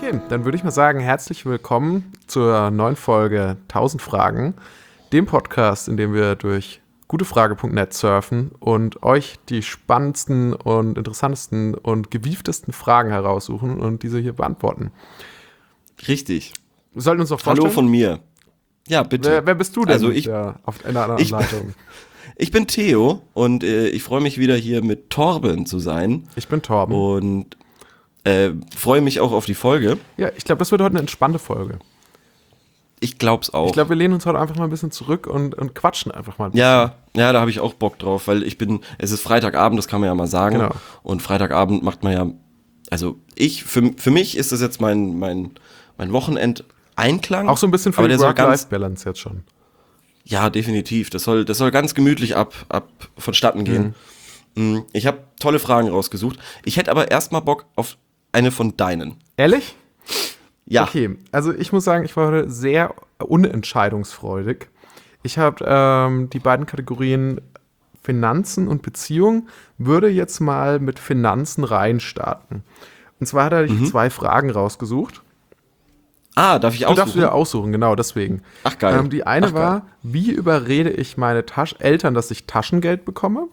Okay, dann würde ich mal sagen, herzlich willkommen zur neuen Folge 1000 Fragen, dem Podcast, in dem wir durch gutefrage.net surfen und euch die spannendsten und interessantesten und gewieftesten Fragen heraussuchen und diese hier beantworten. Richtig. Wir sollten uns doch vorstellen. Hallo von mir. Ja, bitte. Wer bist du denn Also ich, auf einer anderen Leitung? Ich bin Theo und ich freue mich wieder hier mit Torben zu sein. Ich bin Torben. Und freue mich auch auf die Folge. Ja, ich glaube, das wird heute eine entspannte Folge. Ich glaub's auch. Ich glaube, wir lehnen uns heute einfach mal ein bisschen zurück und quatschen einfach mal ein bisschen. Ja, da habe ich auch Bock drauf, weil es ist Freitagabend, das kann man ja mal sagen. Genau. Und Freitagabend macht man ja, also für mich ist das jetzt mein Wochenendeinklang. Auch so ein bisschen für aber die der soll Work-Life-Balance jetzt schon. Ja, definitiv. Das soll ganz gemütlich ab vonstatten gehen. Ich habe tolle Fragen rausgesucht. Ich hätte aber erstmal Bock auf eine von deinen. Ehrlich? Ja. Okay, also ich muss sagen, ich war heute sehr unentscheidungsfreudig. Ich habe die beiden Kategorien Finanzen und Beziehung, würde jetzt mal mit Finanzen reinstarten. Und zwar hat er zwei Fragen rausgesucht. Ah, darf ich aussuchen? Du darfst wieder aussuchen, genau, deswegen. Ach, geil. Die eine war, geil. wie überrede ich meine Eltern, dass ich Taschengeld bekomme?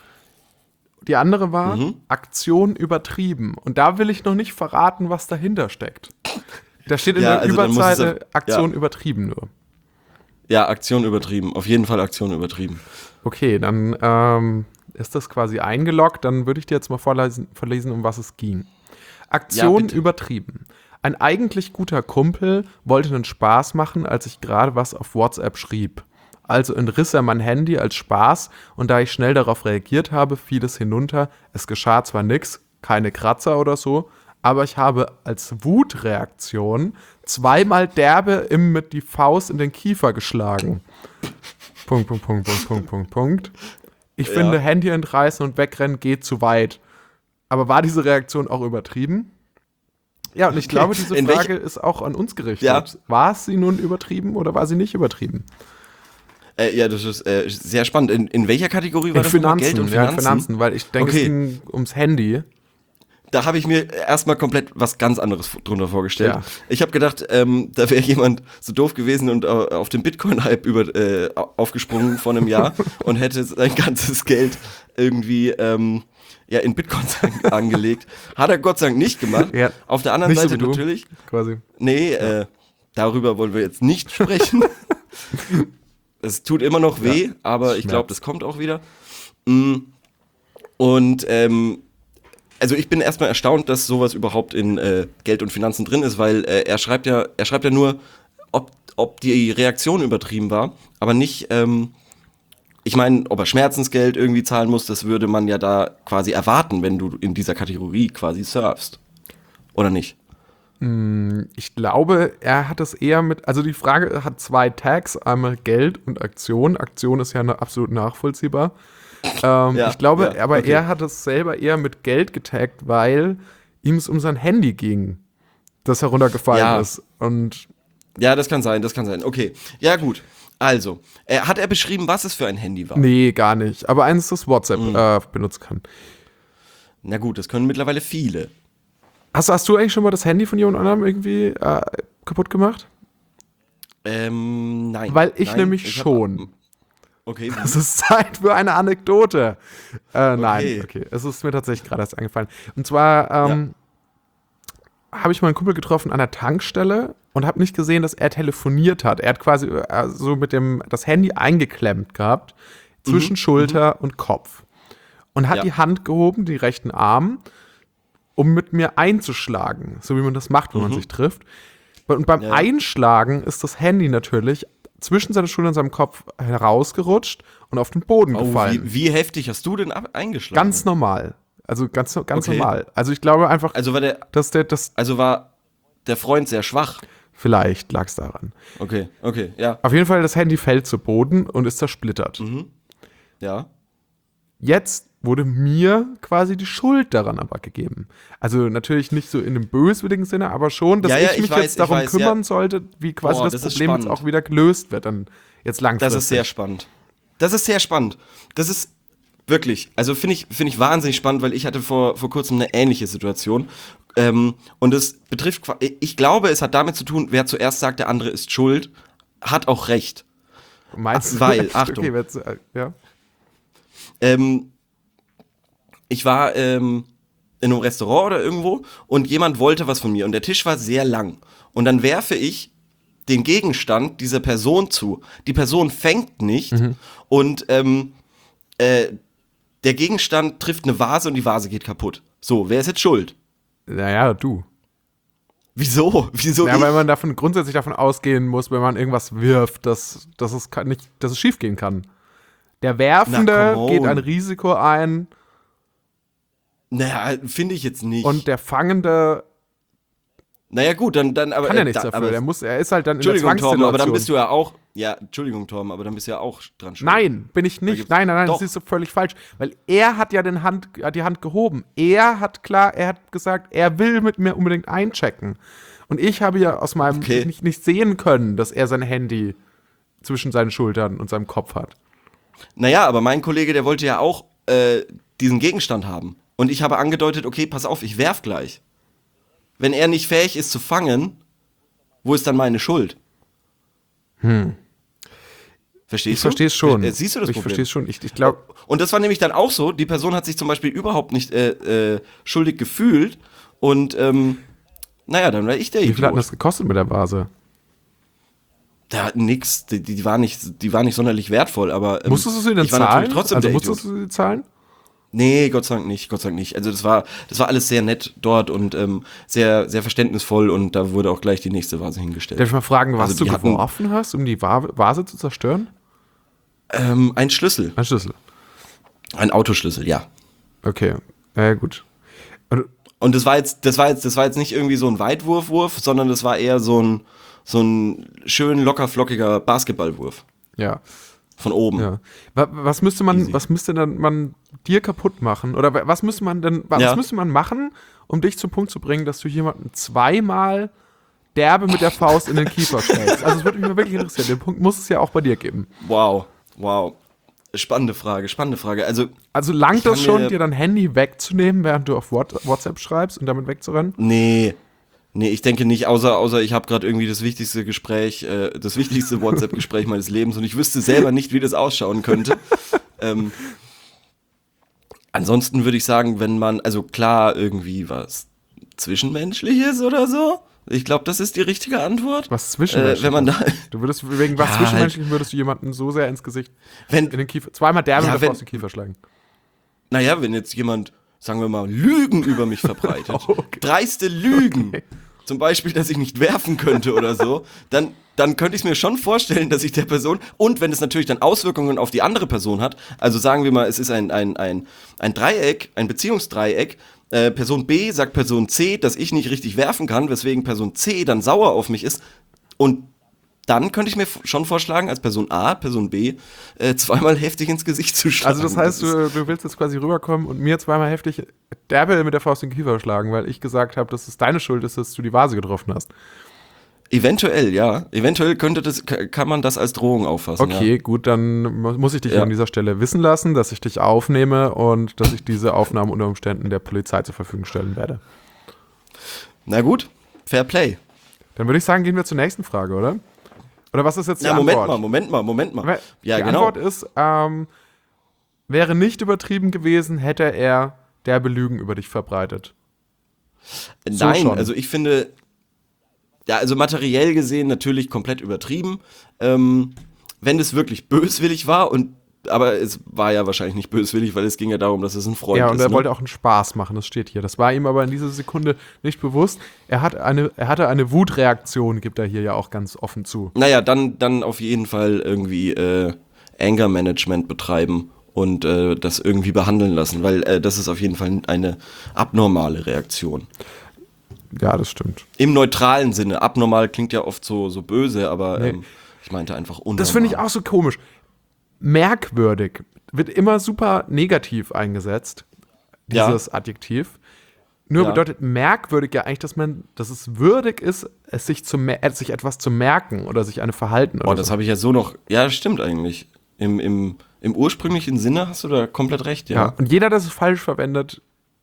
Die andere war, Aktion übertrieben. Und da will ich noch nicht verraten, was dahinter steckt. Da steht in der Überseite Aktion übertrieben nur. Ja, Aktion übertrieben. Auf jeden Fall Aktion übertrieben. Okay, dann ist das quasi eingeloggt. Dann würde ich dir jetzt mal vorlesen, um was es ging. Aktion übertrieben. Ein eigentlich guter Kumpel wollte einen Spaß machen, als ich gerade was auf WhatsApp schrieb. Also entriss er mein Handy als Spaß und da ich schnell darauf reagiert habe, fiel es hinunter. Es geschah zwar nichts, keine Kratzer oder so, aber ich habe als Wutreaktion zweimal derbe mit die Faust in den Kiefer geschlagen. Punkt. Ich finde, Handy entreißen und wegrennen geht zu weit. Aber war diese Reaktion auch übertrieben? Ja, und ich glaube, diese Frage ist auch an uns gerichtet. Ja. War sie nun übertrieben oder war sie nicht übertrieben? Ja, das ist sehr spannend. In welcher Kategorie war das? Finanzen, Geld und Finanzen? Finanzen? Ja, Finanzen, weil ich denke, es ging ums Handy. Da habe ich mir erstmal komplett was ganz anderes drunter vorgestellt. Ja. Ich habe gedacht, da wäre jemand so doof gewesen und auf den Bitcoin-Hype aufgesprungen vor einem Jahr und hätte sein ganzes Geld irgendwie in Bitcoins angelegt. Hat er Gott sei Dank nicht gemacht. Ja. Auf der anderen Nicht so Seite wie du, natürlich. quasi. Nee, darüber wollen wir jetzt nicht sprechen. Es tut immer noch weh, aber ich glaube, das kommt auch wieder. Und also ich bin erstmal erstaunt, dass sowas überhaupt in Geld und Finanzen drin ist, weil er schreibt ja nur, ob die Reaktion übertrieben war, aber nicht, ich meine, ob er Schmerzensgeld irgendwie zahlen muss, das würde man ja da quasi erwarten, wenn du in dieser Kategorie quasi surfst. Oder nicht? Ich glaube, er hat es eher also die Frage hat zwei Tags, einmal Geld und Aktion. Aktion ist ja absolut nachvollziehbar. Ich glaube, aber er hat es selber eher mit Geld getaggt, weil ihm es um sein Handy ging, das heruntergefallen ist. Und ja, das kann sein. Okay, ja gut. Also, hat er beschrieben, was es für ein Handy war? Nee, gar nicht. Aber eines, das WhatsApp benutzen kann. Na gut, das können mittlerweile viele. Hast du eigentlich schon mal das Handy von jemand anderem irgendwie kaputt gemacht? Nein. Weil ich nämlich schon. Okay. Das ist Zeit für eine Anekdote. Nein, okay. Es ist mir tatsächlich gerade erst eingefallen. Und zwar habe ich meinen Kumpel getroffen an der Tankstelle und habe nicht gesehen, dass er telefoniert hat. Er hat quasi so mit das Handy eingeklemmt gehabt zwischen Schulter und Kopf. Und hat die Hand gehoben, die rechten Arm, um mit mir einzuschlagen, so wie man das macht, wenn man sich trifft. Und beim Einschlagen ist das Handy natürlich zwischen seiner Schulter und seinem Kopf herausgerutscht und auf den Boden gefallen. Wie heftig hast du denn eingeschlagen? Ganz normal. Also ganz normal. Also ich glaube einfach, also war der Freund sehr schwach. Vielleicht lag es daran. Okay, ja. Auf jeden Fall, das Handy fällt zu Boden und ist zersplittert. Ja. Jetzt wurde mir quasi die Schuld daran aber gegeben. Also natürlich nicht so in einem böswilligen Sinne, aber schon, dass ich mich jetzt darum kümmern sollte, wie quasi das Problem jetzt auch wieder gelöst wird, dann jetzt langfristig. Das ist sehr spannend. Das ist wirklich, also finde ich wahnsinnig spannend, weil ich hatte vor kurzem eine ähnliche Situation. Und es betrifft, ich glaube, es hat damit zu tun, wer zuerst sagt, der andere ist schuld, hat auch recht. Meinst du? Weil, Achtung. Okay, ja. Ich war in einem Restaurant oder irgendwo und jemand wollte was von mir und der Tisch war sehr lang. Und dann werfe ich den Gegenstand dieser Person zu. Die Person fängt nicht und der Gegenstand trifft eine Vase und die Vase geht kaputt. So, wer ist jetzt schuld? Naja, du. Wieso? Ja, weil man grundsätzlich davon ausgehen muss, wenn man irgendwas wirft, dass es schief gehen kann. Der Werfende geht ein Risiko ein. Naja, finde ich jetzt nicht. Und der Fangende naja gut, dann aber kann ja nichts dafür. Er ist halt dann in der Zwangssituation. Torben, aber dann bist du ja auch Entschuldigung, Torben, aber dann bist du ja auch dran schuld. Nein, bin ich nicht. Nein, das ist so völlig falsch. Weil er hat ja die Hand gehoben. Er hat gesagt, er will mit mir unbedingt einchecken. Und ich habe ja aus meinem nicht sehen können, dass er sein Handy zwischen seinen Schultern und seinem Kopf hat. Naja, aber mein Kollege, der wollte ja auch diesen Gegenstand haben. Und ich habe angedeutet, okay, pass auf, ich werf gleich. Wenn er nicht fähig ist zu fangen, wo ist dann meine Schuld? Verstehst du? Ich verstehe es schon. Siehst du das Problem? Ich verstehe es schon. Ich glaube. Und das war nämlich dann auch so, die Person hat sich zum Beispiel überhaupt nicht schuldig gefühlt und naja, dann war ich der Wie Idiot. viel hat das gekostet mit der Vase? Ja, nix, die war nicht sonderlich wertvoll, aber musstest du sie denn zahlen? Musstest du sie zahlen? Nee, Gott sei Dank nicht. Also das war alles sehr nett dort und sehr, sehr verständnisvoll und da wurde auch gleich die nächste Vase hingestellt. Darf ich mal fragen, was du geworfen hast, um die Vase zu zerstören? Ein Schlüssel. Ein Schlüssel. Ein Autoschlüssel, ja. Okay, ja gut. Und das war jetzt nicht irgendwie so ein Weitwurfwurf, sondern das war eher so ein schön lockerflockiger Basketballwurf. Ja. Von oben. Ja. Was müsste denn man dir kaputt machen? Oder was müsste man machen, um dich zum Punkt zu bringen, dass du jemanden zweimal derbe mit der Faust in den Kiefer schlägst? Also, das würde mich mal wirklich interessieren. Den Punkt muss es ja auch bei dir geben. Wow. Spannende Frage. Also langt das schon, dir dein Handy wegzunehmen, während du auf WhatsApp schreibst und damit wegzurennen? Nee, ich denke nicht, außer ich habe gerade irgendwie das wichtigste WhatsApp-Gespräch meines Lebens und ich wüsste selber nicht, wie das ausschauen könnte. Ansonsten würde ich sagen, wenn man, also klar, irgendwie was Zwischenmenschliches oder so, ich glaube, das ist die richtige Antwort. Was Zwischenmenschliches? Wenn man da du würdest wegen was Zwischenmenschlichem würdest du jemanden so sehr ins Gesicht, in den Kiefer, zweimal derbe mit der Faust in den Kiefer schlagen. Naja, wenn jetzt jemand, sagen wir mal, Lügen über mich verbreitet, dreiste Lügen, zum Beispiel, dass ich nicht werfen könnte oder so, dann könnte ich es mir schon vorstellen, dass ich der Person, und wenn es natürlich dann Auswirkungen auf die andere Person hat, also sagen wir mal, es ist ein Dreieck, ein Beziehungsdreieck, Person B sagt Person C, dass ich nicht richtig werfen kann, weswegen Person C dann sauer auf mich ist, und dann könnte ich mir schon vorschlagen, als Person A, Person B, zweimal heftig ins Gesicht zu schlagen. Also das heißt, du willst jetzt quasi rüberkommen und mir zweimal heftig derbe mit der Faust in den Kiefer schlagen, weil ich gesagt habe, dass es deine Schuld ist, dass du die Vase getroffen hast. Eventuell, ja. Eventuell kann man das als Drohung auffassen. Okay, ja. Gut, dann muss ich dich an dieser Stelle wissen lassen, dass ich dich aufnehme und dass ich diese Aufnahmen unter Umständen der Polizei zur Verfügung stellen werde. Na gut, Fair Play. Dann würde ich sagen, gehen wir zur nächsten Frage, oder? Oder was ist jetzt die Antwort? Moment mal. Ja, die Antwort ist, wäre nicht übertrieben gewesen, hätte er derbe Lügen über dich verbreitet. Nein, so also ich finde, ja, also materiell gesehen natürlich komplett übertrieben. Wenn es wirklich böswillig war, aber es war ja wahrscheinlich nicht böswillig, weil es ging ja darum, dass es ein Freund ist. Ja, und er wollte auch einen Spaß machen, das steht hier. Das war ihm aber in dieser Sekunde nicht bewusst. Er hatte eine Wutreaktion, gibt er hier ja auch ganz offen zu. Naja, dann auf jeden Fall irgendwie Anger Management betreiben und das irgendwie behandeln lassen, weil das ist auf jeden Fall eine abnormale Reaktion. Ja, das stimmt. Im neutralen Sinne. Abnormal klingt ja oft so böse, aber ich meinte einfach unnormal. Das finde ich auch so komisch. Merkwürdig wird immer super negativ eingesetzt, dieses Adjektiv. Nur bedeutet merkwürdig ja eigentlich, dass es würdig ist, sich etwas zu merken oder sich eine Verhalten. Oh, das habe ich ja so noch. Ja, das stimmt eigentlich. Im ursprünglichen Sinne hast du da komplett recht, ja. Und jeder, der es falsch verwendet,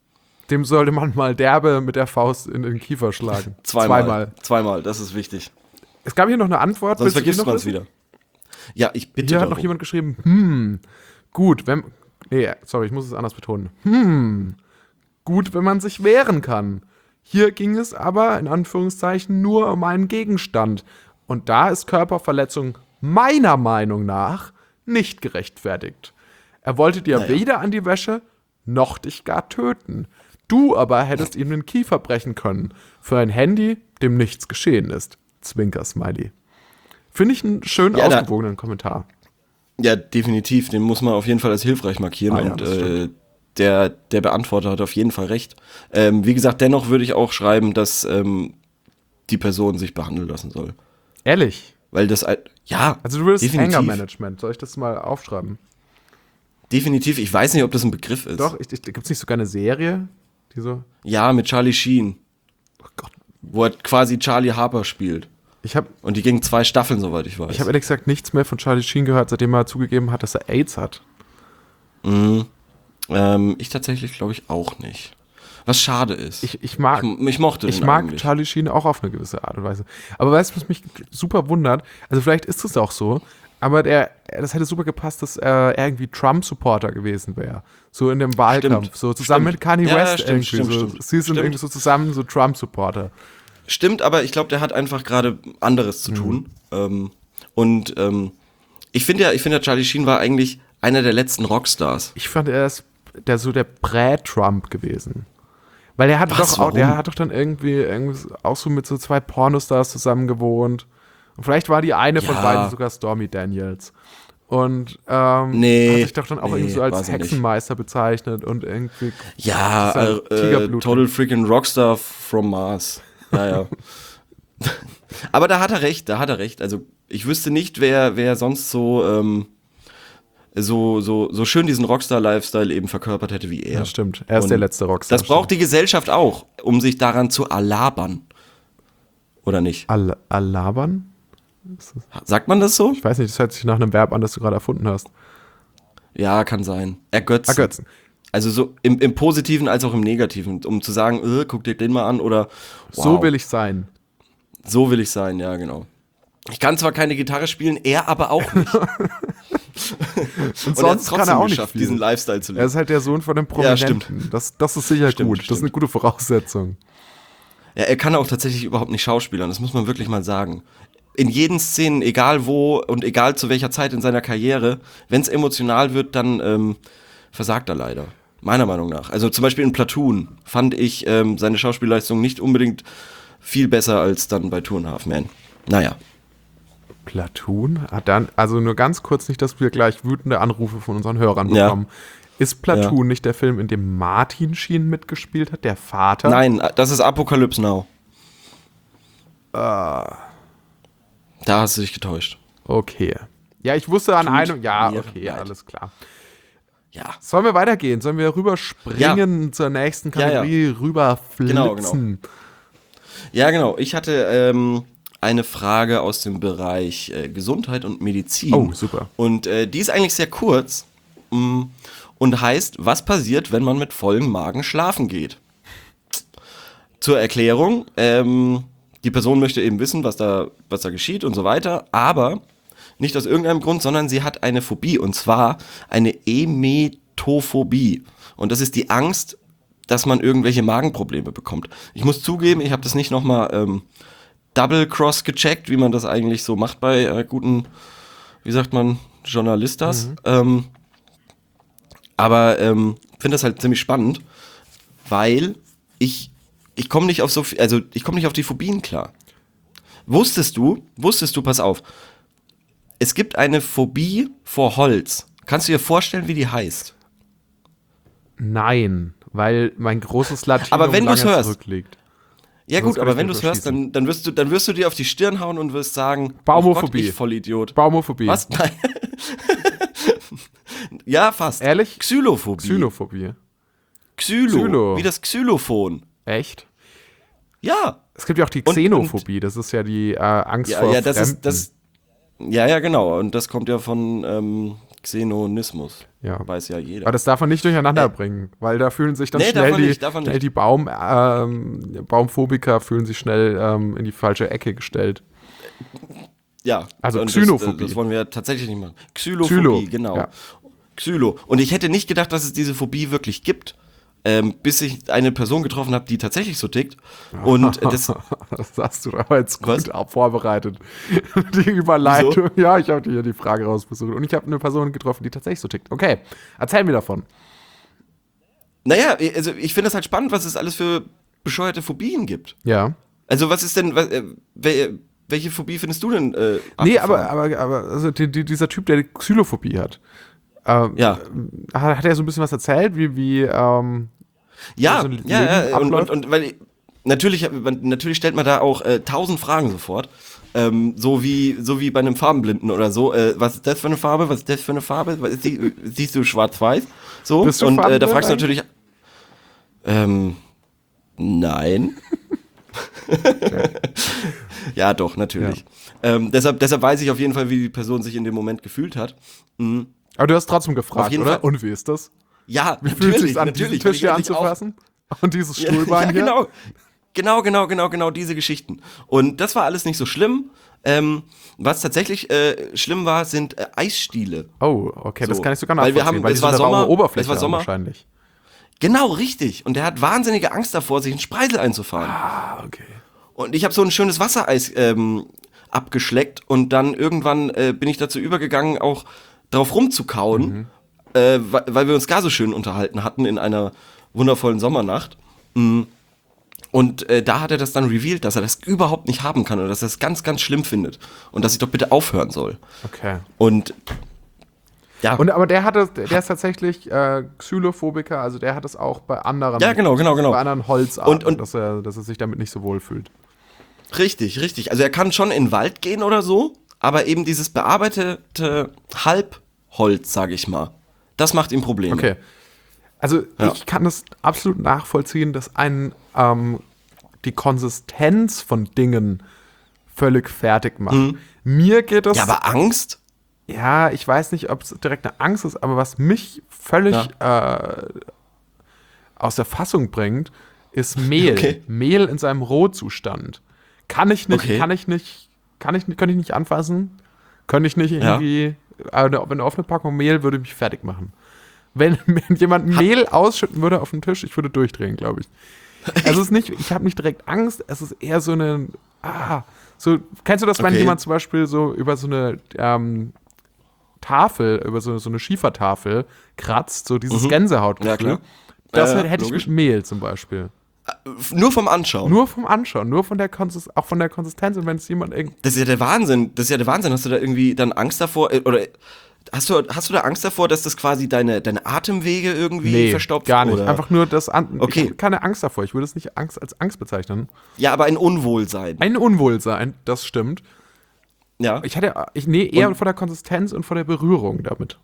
Dem sollte man mal derbe mit der Faust in den Kiefer schlagen. Zweimal, das ist wichtig. Es gab hier noch eine Antwort. Sonst vergisst man es wieder. Ja, ich bitte Hier darum. hat noch jemand geschrieben, gut, ich muss es anders betonen. Gut, wenn man sich wehren kann. Hier ging es aber, in Anführungszeichen, nur um einen Gegenstand. Und da ist Körperverletzung meiner Meinung nach nicht gerechtfertigt. Er wollte dir weder an die Wäsche, noch dich gar töten. Du aber hättest ihm den Kiefer brechen können. Für ein Handy, dem nichts geschehen ist. Zwinker-Smiley. Finde ich einen schön ausgewogenen Kommentar. Ja, definitiv. Den muss man auf jeden Fall als hilfreich markieren. Und der Beantworter hat auf jeden Fall recht. Wie gesagt, dennoch würde ich auch schreiben, dass die Person sich behandeln lassen soll. Ehrlich? Weil das, ja, also du willst definitiv. Anger Management. Soll ich das mal aufschreiben? Definitiv. Ich weiß nicht, ob das ein Begriff ist. Doch, gibt es nicht sogar eine Serie? Die so? Ja, mit Charlie Sheen. Oh Gott. Wo er quasi Charlie Harper spielt. Und die gingen 2 Staffeln, soweit ich weiß. Ich habe ehrlich gesagt nichts mehr von Charlie Sheen gehört, seitdem er zugegeben hat, dass er AIDS hat. Ich tatsächlich glaube ich auch nicht. Was schade ist. Ich mochte den eigentlich. Charlie Sheen auch auf eine gewisse Art und Weise. Aber weißt du, was mich super wundert? Also vielleicht ist es auch so, aber das hätte super gepasst, dass er irgendwie Trump-Supporter gewesen wäre. So in dem Wahlkampf. Stimmt. So zusammen mit Kanye West irgendwie. Stimmt. Sie sind irgendwie so zusammen so Trump-Supporter. Stimmt, aber ich glaube, der hat einfach gerade anderes zu tun. Ich finde ja, Charlie Sheen war eigentlich einer der letzten Rockstars. Ich fand, er ist der Prä-Trump gewesen. Weil er hat doch dann irgendwie auch so mit so 2 Pornostars zusammen gewohnt. Und vielleicht war die eine von beiden sogar Stormy Daniels. Und hat sich doch dann auch irgendwie so als Hexenmeister bezeichnet und irgendwie Total freaking Rockstar from Mars. Ja. Aber da hat er recht. Also ich wüsste nicht, wer sonst so schön diesen Rockstar-Lifestyle eben verkörpert hätte wie er. Ja, stimmt. Er ist der letzte Rockstar. Das braucht die Gesellschaft auch, um sich daran zu alabern. Oder nicht? Alabern? Sagt man das so? Ich weiß nicht, das hört sich nach einem Verb an, das du gerade erfunden hast. Ja, kann sein. Ergötzen. Also so im Positiven als auch im Negativen, um zu sagen, guck dir den mal an oder wow. So will ich sein. So will ich sein, ja, genau. Ich kann zwar keine Gitarre spielen, er aber auch nicht. Und sonst er hat es trotzdem auch geschafft, diesen Lifestyle zu leben. Er ist halt der Sohn von dem Prominenten. Ja, stimmt. Das ist sicher gut. Das ist eine gute Voraussetzung. Ja, er kann auch tatsächlich überhaupt nicht schauspielern, das muss man wirklich mal sagen. In jeden Szenen, egal wo und egal zu welcher Zeit in seiner Karriere, wenn es emotional wird, dann versagt er leider. Meiner Meinung nach. Also zum Beispiel in Platoon fand ich seine Schauspielleistung nicht unbedingt viel besser als dann bei Two and a Half Men. Naja. Platoon? Also nur ganz kurz, nicht, dass wir gleich wütende Anrufe von unseren Hörern bekommen. Ja. Ist Platoon nicht der Film, in dem Martin Sheen mitgespielt hat, der Vater? Nein, das ist Apocalypse Now. Da hast du dich getäuscht. Okay. Ja, ich wusste an einem... Ja, okay, alles klar. Ja. Sollen wir weitergehen? Sollen wir rüberspringen zur nächsten Kategorie, rüberflitzen? Genau. Ich hatte eine Frage aus dem Bereich Gesundheit und Medizin. Oh, super. Und die ist eigentlich sehr kurz und heißt, was passiert, wenn man mit vollem Magen schlafen geht? Zur Erklärung, die Person möchte eben wissen, was da geschieht und so weiter, aber nicht aus irgendeinem Grund, sondern sie hat eine Phobie, und zwar eine Emetophobie. Und das ist die Angst, dass man irgendwelche Magenprobleme bekommt. Ich muss zugeben, ich habe das nicht nochmal double-cross gecheckt, wie man das eigentlich so macht bei guten, wie sagt man, Journalistas. Aber finde das halt ziemlich spannend, weil ich komme nicht auf ich komme nicht auf die Phobien klar. Wusstest du, pass auf, es gibt eine Phobie vor Holz. Kannst du dir vorstellen, wie die heißt? Nein, weil mein großes Latinum aber wenn lange hörst, zurückliegt. Ja gut, aber wenn du es hörst, dann wirst du dir auf die Stirn hauen und wirst sagen, Baumophobie. Oh Gott, ich Vollidiot. Baumophobie. Was? Nein. Ja, fast. Ehrlich? Xylophobie. Xylo. Wie das Xylophon. Echt? Ja. Es gibt ja auch die Xenophobie, das ist ja die Angst vor Fremden. Ja, genau. Und das kommt ja von Xenonismus. Ja. Weiß ja jeder. Aber das darf man nicht durcheinander bringen, weil da fühlen sich dann schnell die Baumphobiker fühlen sich schnell in die falsche Ecke gestellt. Ja. Also Xylophobie. Das wollen wir tatsächlich nicht machen. Xylophobie, genau. Ja. Xylo. Und ich hätte nicht gedacht, dass es diese Phobie wirklich gibt, bis ich eine Person getroffen habe, die tatsächlich so tickt. Und das hast du aber jetzt gut vorbereitet. Die Überleitung. Wieso? Ja, ich habe dir hier die Frage rausgesucht. Und ich habe eine Person getroffen, die tatsächlich so tickt. Okay, erzähl mir davon. Naja, also ich finde es halt spannend, was es alles für bescheuerte Phobien gibt. Ja. Also was ist denn, welche Phobie findest du denn? Nee, aber also dieser Typ, der die Xylophobie hat, hat er so ein bisschen was erzählt, wie ja, und weil natürlich stellt man da auch 1000 Fragen sofort, so wie bei einem Farbenblinden oder so. Was ist das für eine Farbe? Was ist das für eine Farbe? Siehst du schwarz-weiß? So. Bist du und da fragst du natürlich, nein. Ja, doch, natürlich. Ja. Deshalb weiß ich auf jeden Fall, wie die Person sich in dem Moment gefühlt hat. Mhm. Aber du hast trotzdem gefragt, oder? Fall. Und wie ist das? Ja, wie fühlt es sich an, diesen Tisch hier anzufassen? Und dieses Stuhlbein hier? Genau, diese Geschichten. Und das war alles nicht so schlimm. Was tatsächlich schlimm war, sind Eisstiele. Oh, okay, das kann ich sogar nachvollziehen, weil es war Sommer, Oberfläche es war Sommer. Wahrscheinlich. Genau, richtig. Und der hat wahnsinnige Angst davor, sich in Spreisel einzufahren. Ah, okay. Und ich habe so ein schönes Wassereis abgeschleckt und dann irgendwann bin ich dazu übergegangen, auch drauf rumzukauen, weil wir uns gar so schön unterhalten hatten in einer wundervollen Sommernacht. Und da hat er das dann revealed, dass er das überhaupt nicht haben kann oder dass er das ganz, ganz schlimm findet und dass ich doch bitte aufhören soll. Okay. Und ja. Aber der ist tatsächlich Xylophobiker, also der hat es auch bei anderen, genau. bei anderen Holzarten, und dass er sich damit nicht so wohl fühlt. Richtig. Also er kann schon in den Wald gehen oder so, aber eben dieses bearbeitete Halbholz, sage ich mal, das macht ihm Probleme. Okay. Also ich kann das absolut nachvollziehen, dass einen die Konsistenz von Dingen völlig fertig macht. Mir geht das... Ja, aber Angst? Ja, ich weiß nicht, ob es direkt eine Angst ist, aber was mich völlig aus der Fassung bringt, ist Mehl. Okay. Mehl in seinem Rohzustand. Könnte ich nicht anfassen. Könnte ich nicht irgendwie, eine offene Packung Mehl würde mich fertig machen. Wenn jemand Mehl ausschütten würde auf den Tisch, ich würde durchdrehen, glaube ich. Also es ist nicht, ich habe nicht direkt Angst, es ist eher so eine, kennst du das, wenn jemand zum Beispiel so über so eine Tafel, über so eine Schiefertafel kratzt, so dieses Gänsehautgefühl. Ja, das hätte ich mit Mehl zum Beispiel. Nur vom Anschauen? Nur vom Anschauen, nur von der auch von der Konsistenz und wenn es jemand irgendwie... Das ist ja der Wahnsinn, Hast du da irgendwie dann Angst davor, oder hast du da Angst davor, dass das quasi deine Atemwege irgendwie verstopft? Gar nicht, oder? einfach nur das... Okay. Ich habe keine Angst davor, ich würde es nicht als Angst bezeichnen. Ja, aber ein Unwohlsein. Ein Unwohlsein, das stimmt. Ja. Eher vor der Konsistenz und vor der Berührung damit.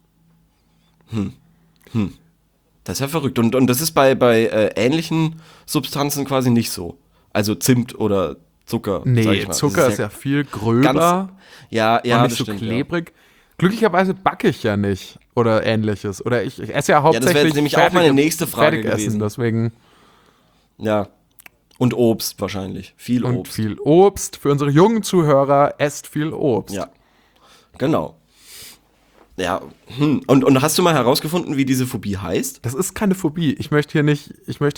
Das ist ja verrückt. Und das ist bei ähnlichen Substanzen quasi nicht so. Also Zimt oder Zucker. Nee, Zucker ist ja viel gröber. Und nicht so klebrig. Ja. Glücklicherweise backe ich ja nicht oder ähnliches. Oder ich esse ja hauptsächlich. Ja, das wäre nämlich auch meine nächste Frage gewesen. Deswegen. Ja. Und Obst wahrscheinlich. Viel Obst. Für unsere jungen Zuhörer, esst viel Obst. Ja. Genau. Ja. Und hast du mal herausgefunden, wie diese Phobie heißt? Das ist keine Phobie. Ich möchte hier nicht.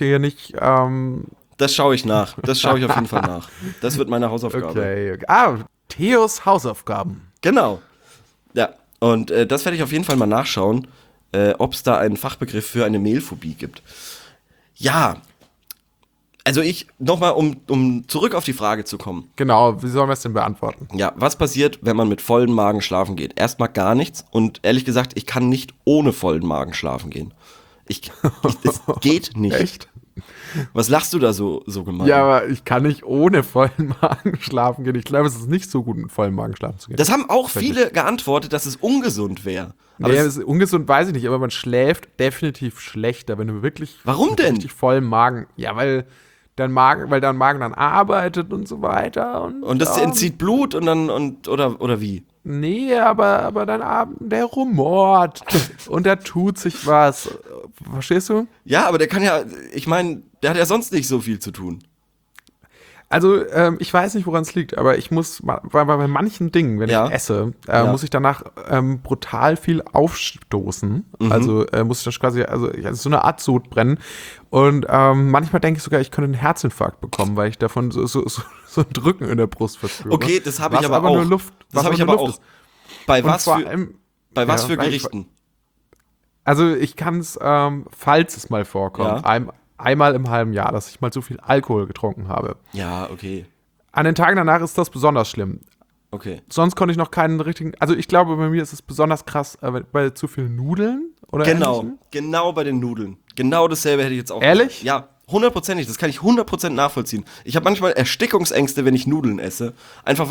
Das schaue ich nach. Das schaue ich auf jeden Fall nach. Das wird meine Hausaufgabe. Okay. Theos Hausaufgaben. Genau. Ja. Und das werde ich auf jeden Fall mal nachschauen, ob es da einen Fachbegriff für eine Mehlphobie gibt. Ja. Also nochmal, um zurück auf die Frage zu kommen. Genau, wie sollen wir es denn beantworten? Ja, was passiert, wenn man mit vollem Magen schlafen geht? Erstmal gar nichts und ehrlich gesagt, ich kann nicht ohne vollen Magen schlafen gehen. Es geht nicht. Echt? Was lachst du da so gemein? Ja, aber ich kann nicht ohne vollen Magen schlafen gehen. Ich glaube, es ist nicht so gut, mit vollem Magen schlafen zu gehen. Das haben auch viele geantwortet, dass es ungesund wäre. Nee, ungesund weiß ich nicht, aber man schläft definitiv schlechter, wenn du wirklich Warum denn? richtig vollen Magen. Ja, weil weil dein Magen dann arbeitet und so weiter. Und das entzieht Blut oder wie? Nee, aber dein Abend, der rumort und da tut sich was. Verstehst du? Ja, aber der kann ja, ich meine, der hat ja sonst nicht so viel zu tun. Also, ich weiß nicht, woran es liegt, aber ich muss, bei manchen Dingen, wenn ich esse, muss ich danach brutal viel aufstoßen. Also, muss ich das quasi, so eine Art Sodbrennen. Und manchmal denke ich sogar, ich könnte einen Herzinfarkt bekommen, weil ich davon so ein Drücken in der Brust verspüre. Okay, das habe ich aber auch. Nur Luft, das habe ich aber auch. Ist. Bei was für Gerichten? Also, ich kann es, falls es mal vorkommt, einmal im halben Jahr, dass ich mal so viel Alkohol getrunken habe. Ja, okay. An den Tagen danach ist das besonders schlimm. Okay. Sonst konnte ich noch keinen richtigen, also ich glaube, bei mir ist es besonders krass bei zu viel Nudeln oder Genau bei den Nudeln. Genau dasselbe hätte ich jetzt auch Ehrlich? gesagt. Ja, 100%ig, das kann ich 100% nachvollziehen. Ich habe manchmal Erstickungsängste, wenn ich Nudeln esse. Einfach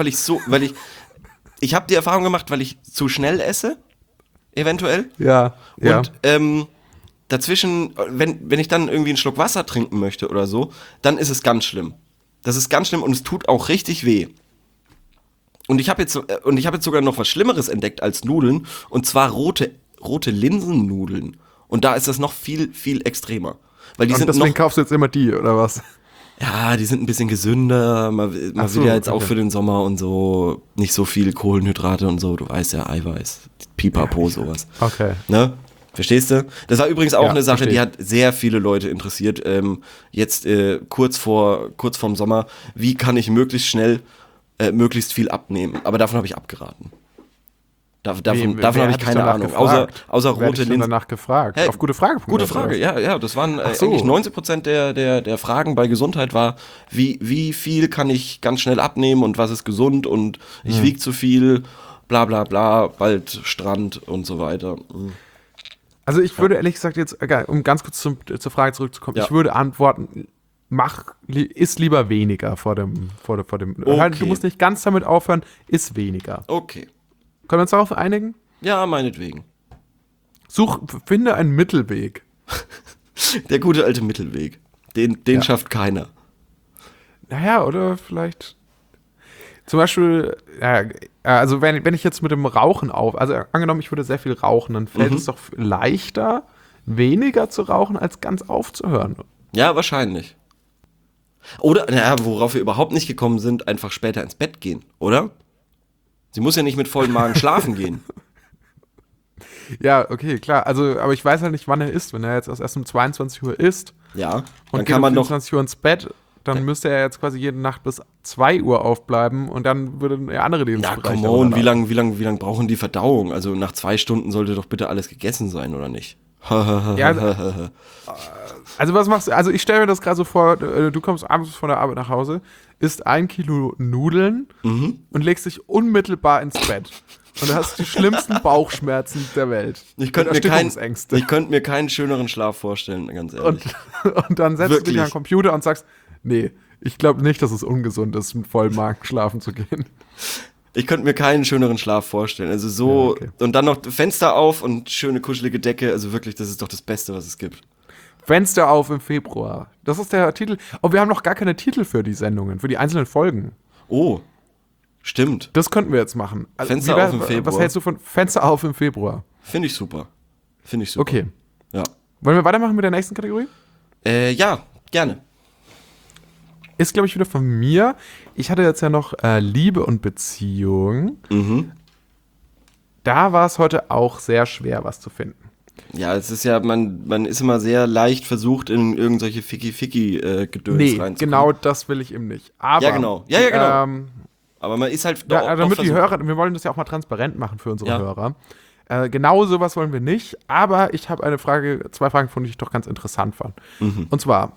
ich habe die Erfahrung gemacht, weil ich zu schnell esse, eventuell. Ja. Und dazwischen, wenn ich dann irgendwie einen Schluck Wasser trinken möchte oder so, dann ist es ganz schlimm. Das ist ganz schlimm und es tut auch richtig weh. Und ich habe jetzt sogar noch was Schlimmeres entdeckt als Nudeln, und zwar rote Linsennudeln. Und da ist das noch viel, viel extremer. Weil die und sind deswegen kaufst du jetzt immer die, oder was? Ja, die sind ein bisschen gesünder. Man will ja jetzt auch für den Sommer und so nicht so viel Kohlenhydrate und so. Du weißt ja, Eiweiß, Pipapo, sowas. Okay. Ne? Verstehst du? Das war übrigens auch eine Sache, verstehe. die hat sehr viele Leute interessiert. Jetzt kurz vorm Sommer, wie kann ich möglichst schnell möglichst viel abnehmen? Aber davon habe ich abgeraten. Davon habe ich keine Ahnung. Außer rote Linsen. Danach gefragt. Hey, auf gute Frage. Gute Frage, ja. Das waren eigentlich 90% der Fragen bei Gesundheit war, wie viel kann ich ganz schnell abnehmen und was ist gesund und ich wiege zu viel, bla bla bla, bald Strand und so weiter. Also ich würde ehrlich gesagt jetzt, um ganz kurz zur Frage zurückzukommen, ich würde antworten, iss lieber weniger vor dem. Okay. Du musst nicht ganz damit aufhören, iss weniger. Okay. Können wir uns darauf einigen? Ja, meinetwegen. Finde einen Mittelweg. Der gute alte Mittelweg. Den schafft keiner. Naja, oder vielleicht zum Beispiel, also wenn ich jetzt mit dem Rauchen also angenommen, ich würde sehr viel rauchen, dann fällt es doch leichter, weniger zu rauchen, als ganz aufzuhören. Ja, wahrscheinlich. Oder, worauf wir überhaupt nicht gekommen sind, einfach später ins Bett gehen, oder? Sie muss ja nicht mit vollem Magen schlafen gehen. Ja, okay, klar. Also, aber ich weiß halt nicht, wann er isst. Wenn er jetzt erst um 22 Uhr isst ja, und geht um 24 Uhr ins Bett, dann müsste er jetzt quasi jede Nacht bis 2 Uhr aufbleiben und dann würde er andere Lebensbereiche. Ja, come on, wie lang brauchen die Verdauung? Also nach 2 Stunden sollte doch bitte alles gegessen sein, oder nicht? Ja, also was machst du? Also ich stelle mir das gerade so vor, du kommst abends von der Arbeit nach Hause, isst 1 Kilo Nudeln und legst dich unmittelbar ins Bett. Und du hast die schlimmsten Bauchschmerzen der Welt. Ich könnte mir keinen schöneren Schlaf vorstellen, ganz ehrlich. Und dann setzt du dich an den Computer und sagst, nee, ich glaube nicht, dass es ungesund ist, mit vollem Magen schlafen zu gehen. Ich könnte mir keinen schöneren Schlaf vorstellen. Also so, ja, okay. Und dann noch Fenster auf und schöne kuschelige Decke. Also wirklich, das ist doch das Beste, was es gibt. Fenster auf im Februar. Das ist der Titel. Oh, wir haben noch gar keine Titel für die Sendungen, für die einzelnen Folgen. Oh, stimmt. Das könnten wir jetzt machen. Also, Fenster auf im Februar. Was hältst du von Fenster auf im Februar? Finde ich super. Okay. Ja. Wollen wir weitermachen mit der nächsten Kategorie? Ja, gerne. Ist, glaube ich, wieder von mir. Ich hatte jetzt ja noch Liebe und Beziehung. Da war es heute auch sehr schwer, was zu finden. Ja, es ist ja, man ist immer sehr leicht versucht, in irgendwelche Ficky-Gedöns reinzukommen. Genau das will ich eben nicht. Aber, ja, genau. Ja, genau. Aber man ist halt doch damit die Hörer, wir wollen das ja auch mal transparent machen für unsere Hörer. Genau sowas wollen wir nicht, aber ich habe 2 Fragen gefunden, die ich doch ganz interessant fand. Und zwar,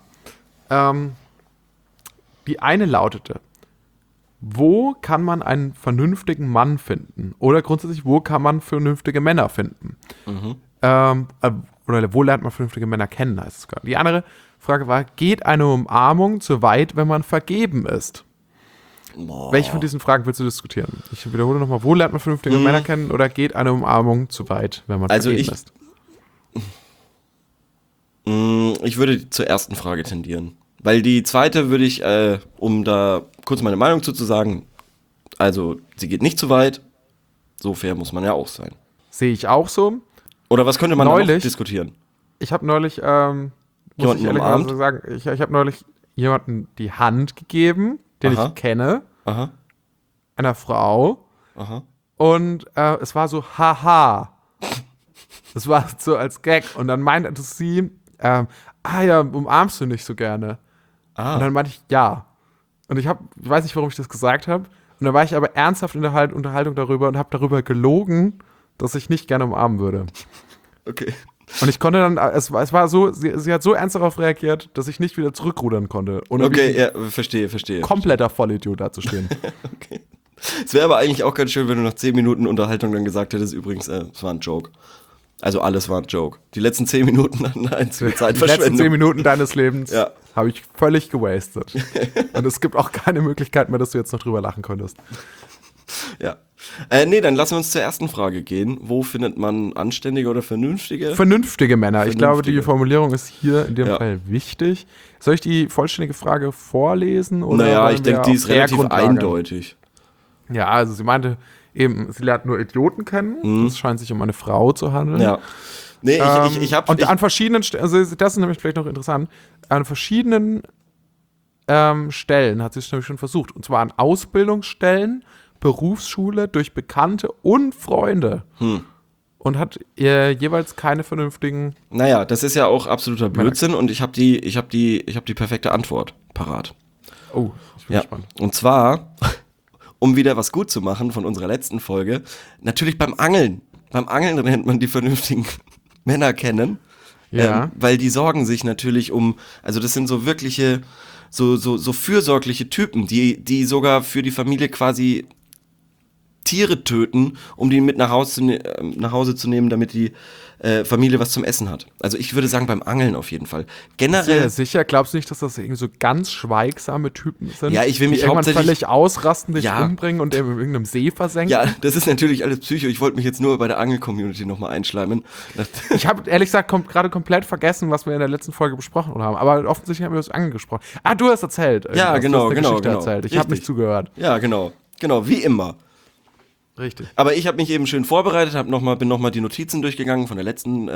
die eine lautete: Wo kann man einen vernünftigen Mann finden? Oder grundsätzlich, wo kann man vernünftige Männer finden? Oder wo lernt man vernünftige Männer kennen, heißt es gerade. Die andere Frage war: Geht eine Umarmung zu weit, wenn man vergeben ist? Boah. Welche von diesen Fragen willst du diskutieren? Ich wiederhole nochmal: Wo lernt man vernünftige Männer kennen? Oder geht eine Umarmung zu weit, wenn man vergeben ist? Ich würde zur ersten Frage tendieren. Weil die zweite würde ich, um da kurz meine Meinung zu sagen, also sie geht nicht zu weit, so fair muss man ja auch sein. Sehe ich auch so. Oder was könnte man da noch diskutieren? Ich habe neulich, muss jemanden ich ehrlich sagen, ich habe neulich jemanden die Hand gegeben, den ich kenne, einer Frau. Und es war so, haha. Das war so als Gag. Und dann meinte sie, ja, umarmst du nicht so gerne? Und dann meinte ich, ja. Und ich weiß nicht, warum ich das gesagt habe. Und dann war ich aber ernsthaft in der Unterhaltung darüber und habe darüber gelogen, dass ich nicht gerne umarmen würde. Okay. Und ich konnte dann, es war so, sie hat so ernst darauf reagiert, dass ich nicht wieder zurückrudern konnte. Okay, ja, verstehe. Kompletter Vollidiot dazustehen. Okay. Es wäre aber eigentlich auch ganz schön, wenn du nach 10 Minuten Unterhaltung dann gesagt hättest, übrigens, es war ein Joke. Also alles war ein Joke. Die letzten 10 Minuten hatten einzige Zeitverschwendung. Die letzten 10 Minuten deines Lebens habe ich völlig gewastet. Und es gibt auch keine Möglichkeit mehr, dass du jetzt noch drüber lachen könntest. Ja. Nee, dann lassen wir uns zur ersten Frage gehen. Wo findet man anständige oder vernünftige? Vernünftige Männer. Ich glaube, die Formulierung ist hier in dem Fall wichtig. Soll ich die vollständige Frage vorlesen? Oder naja, ich denke, die ist relativ eindeutig. Ja, also sie meinte eben, sie lernt nur Idioten kennen. Es scheint sich um eine Frau zu handeln. Ja. Nee, ich habe... Und an verschiedenen Stellen, also das ist nämlich vielleicht noch interessant, an verschiedenen Stellen hat sie es nämlich schon versucht. Und zwar an Ausbildungsstellen, Berufsschule, durch Bekannte und Freunde. Und hat jeweils keine vernünftigen... Naja, das ist ja auch absoluter Blödsinn und ich hab die perfekte Antwort parat. Oh, ich bin gespannt. Und zwar, um wieder was gut zu machen von unserer letzten Folge, natürlich beim Angeln. Beim Angeln lernt man die vernünftigen Männer kennen. Ja. Weil die sorgen sich natürlich also das sind so wirkliche, so fürsorgliche Typen, die sogar für die Familie quasi Tiere töten, um die mit nach Hause zu nehmen, damit die Familie was zum Essen hat. Also ich würde sagen, beim Angeln auf jeden Fall. Generell. Sehr sicher, glaubst du nicht, dass das irgendwie so ganz schweigsame Typen sind? Ja, ich will mich die irgendwann hauptsächlich völlig ausrasten, dich umbringen und in irgendeinem See versenken? Ja, das ist natürlich alles Psycho. Ich wollte mich jetzt nur bei der Angel-Community nochmal einschleimen. Ich habe ehrlich gesagt gerade komplett vergessen, was wir in der letzten Folge besprochen haben. Aber offensichtlich haben wir das Angeln gesprochen. Du hast erzählt. Ja, genau. Erzählt. Ich habe nicht zugehört. Ja, genau, wie immer. Richtig. Aber ich habe mich eben schön vorbereitet, bin nochmal die Notizen durchgegangen von der letzten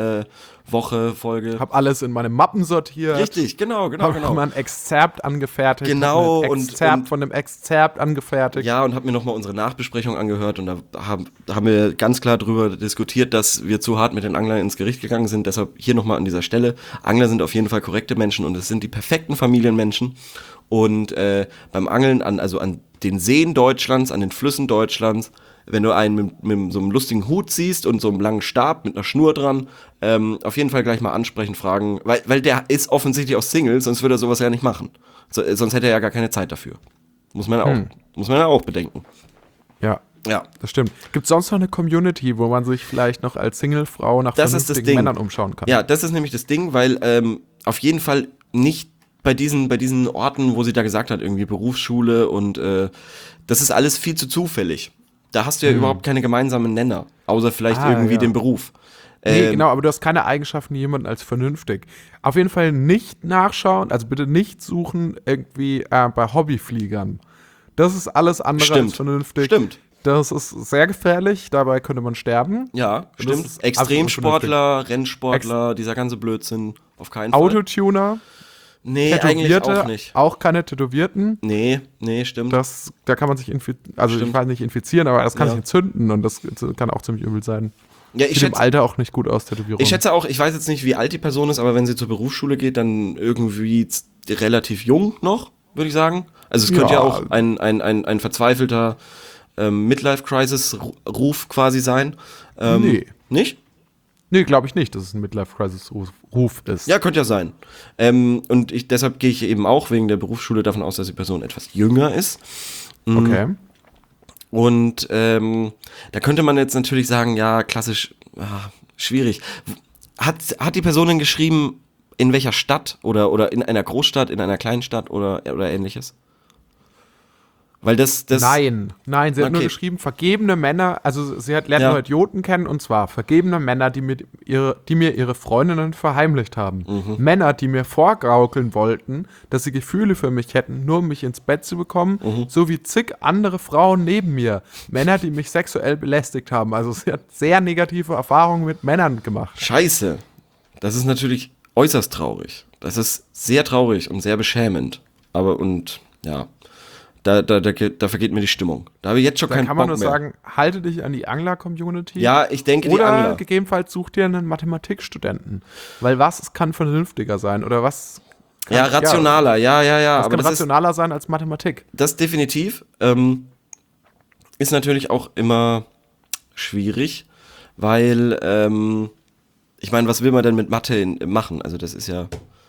Folge. Hab alles in meine Mappen sortiert. Richtig, genau. Hab mal ein Exzerpt angefertigt. Genau. Von dem Exzerpt angefertigt. Ja, und hab mir nochmal unsere Nachbesprechung angehört und da haben wir ganz klar drüber diskutiert, dass wir zu hart mit den Anglern ins Gericht gegangen sind. Deshalb hier nochmal an dieser Stelle. Angler sind auf jeden Fall korrekte Menschen und es sind die perfekten Familienmenschen. Und beim Angeln an den Seen Deutschlands, an den Flüssen Deutschlands, wenn du einen mit so einem lustigen Hut siehst und so einem langen Stab mit einer Schnur dran, auf jeden Fall gleich mal ansprechen, fragen, weil der ist offensichtlich auch Single, sonst würde er sowas ja nicht machen. Sonst hätte er ja gar keine Zeit dafür. Muss man ja auch bedenken. Ja, das stimmt. Gibt es sonst noch eine Community, wo man sich vielleicht noch als Single-Frau nach vernünftigen Männern umschauen kann? Ja, das ist nämlich das Ding, weil auf jeden Fall nicht bei diesen Orten, wo sie da gesagt hat, irgendwie Berufsschule und das ist alles viel zu zufällig. Da hast du ja überhaupt keine gemeinsamen Nenner, außer vielleicht irgendwie den Beruf. Nee, genau, aber du hast keine Eigenschaften jemanden als vernünftig. Auf jeden Fall nicht nachschauen, also bitte nicht suchen irgendwie bei Hobbyfliegern. Das ist alles andere als vernünftig. Stimmt. Das ist sehr gefährlich, dabei könnte man sterben. Ja, stimmt. Extremsportler, Rennsportler, dieser ganze Blödsinn, auf keinen Fall. Autotuner. Nee, eigentlich auch nicht. Auch keine Tätowierten. Nee, stimmt. Da kann man sich ich weiß nicht infizieren, aber das kann sich entzünden und das kann auch ziemlich übel sein. Ja, sieht im Alter auch nicht gut aus, Tätowierung. Ich schätze auch, ich weiß jetzt nicht, wie alt die Person ist, aber wenn sie zur Berufsschule geht, dann irgendwie relativ jung noch, würde ich sagen. Also es könnte ja auch ein verzweifelter Midlife-Crisis-Ruf quasi sein. Nee. Nicht? Nee, glaube ich nicht, dass es ein Midlife-Crisis-Ruf ist. Ja, könnte ja sein. Und deshalb gehe ich eben auch wegen der Berufsschule davon aus, dass die Person etwas jünger ist. Okay. Und da könnte man jetzt natürlich sagen, ja, klassisch, schwierig. Hat die Person denn geschrieben, in welcher Stadt oder in einer Großstadt, in einer kleinen Stadt oder ähnliches? Weil das Nein, sie hat nur Okay. geschrieben, vergebene Männer, also sie lernt Ja. nur Idioten kennen, und zwar vergebene Männer, die mir ihre Freundinnen verheimlicht haben. Mhm. Männer, die mir vorgaukeln wollten, dass sie Gefühle für mich hätten, nur um mich ins Bett zu bekommen, Mhm. sowie zig andere Frauen neben mir. Männer, die mich sexuell belästigt haben. Also sie hat sehr negative Erfahrungen mit Männern gemacht. Scheiße. Das ist natürlich äußerst traurig. Das ist sehr traurig und sehr beschämend. Aber da vergeht mir die Stimmung. Da habe ich jetzt schon Da keinen kann man Bock nur mehr. sagen, halte dich an die Angler-Community. Ja, ich denke, die Oder Angler. gegebenenfalls such dir einen Mathematikstudenten. Weil was kann vernünftiger sein? Oder was kann, Ja, rationaler. Ja. was Aber kann das ist rationaler sein als Mathematik? das definitiv. Ist natürlich auch immer schwierig, weil, ich meine, was will man denn mit Mathe machen? Also das ist ja.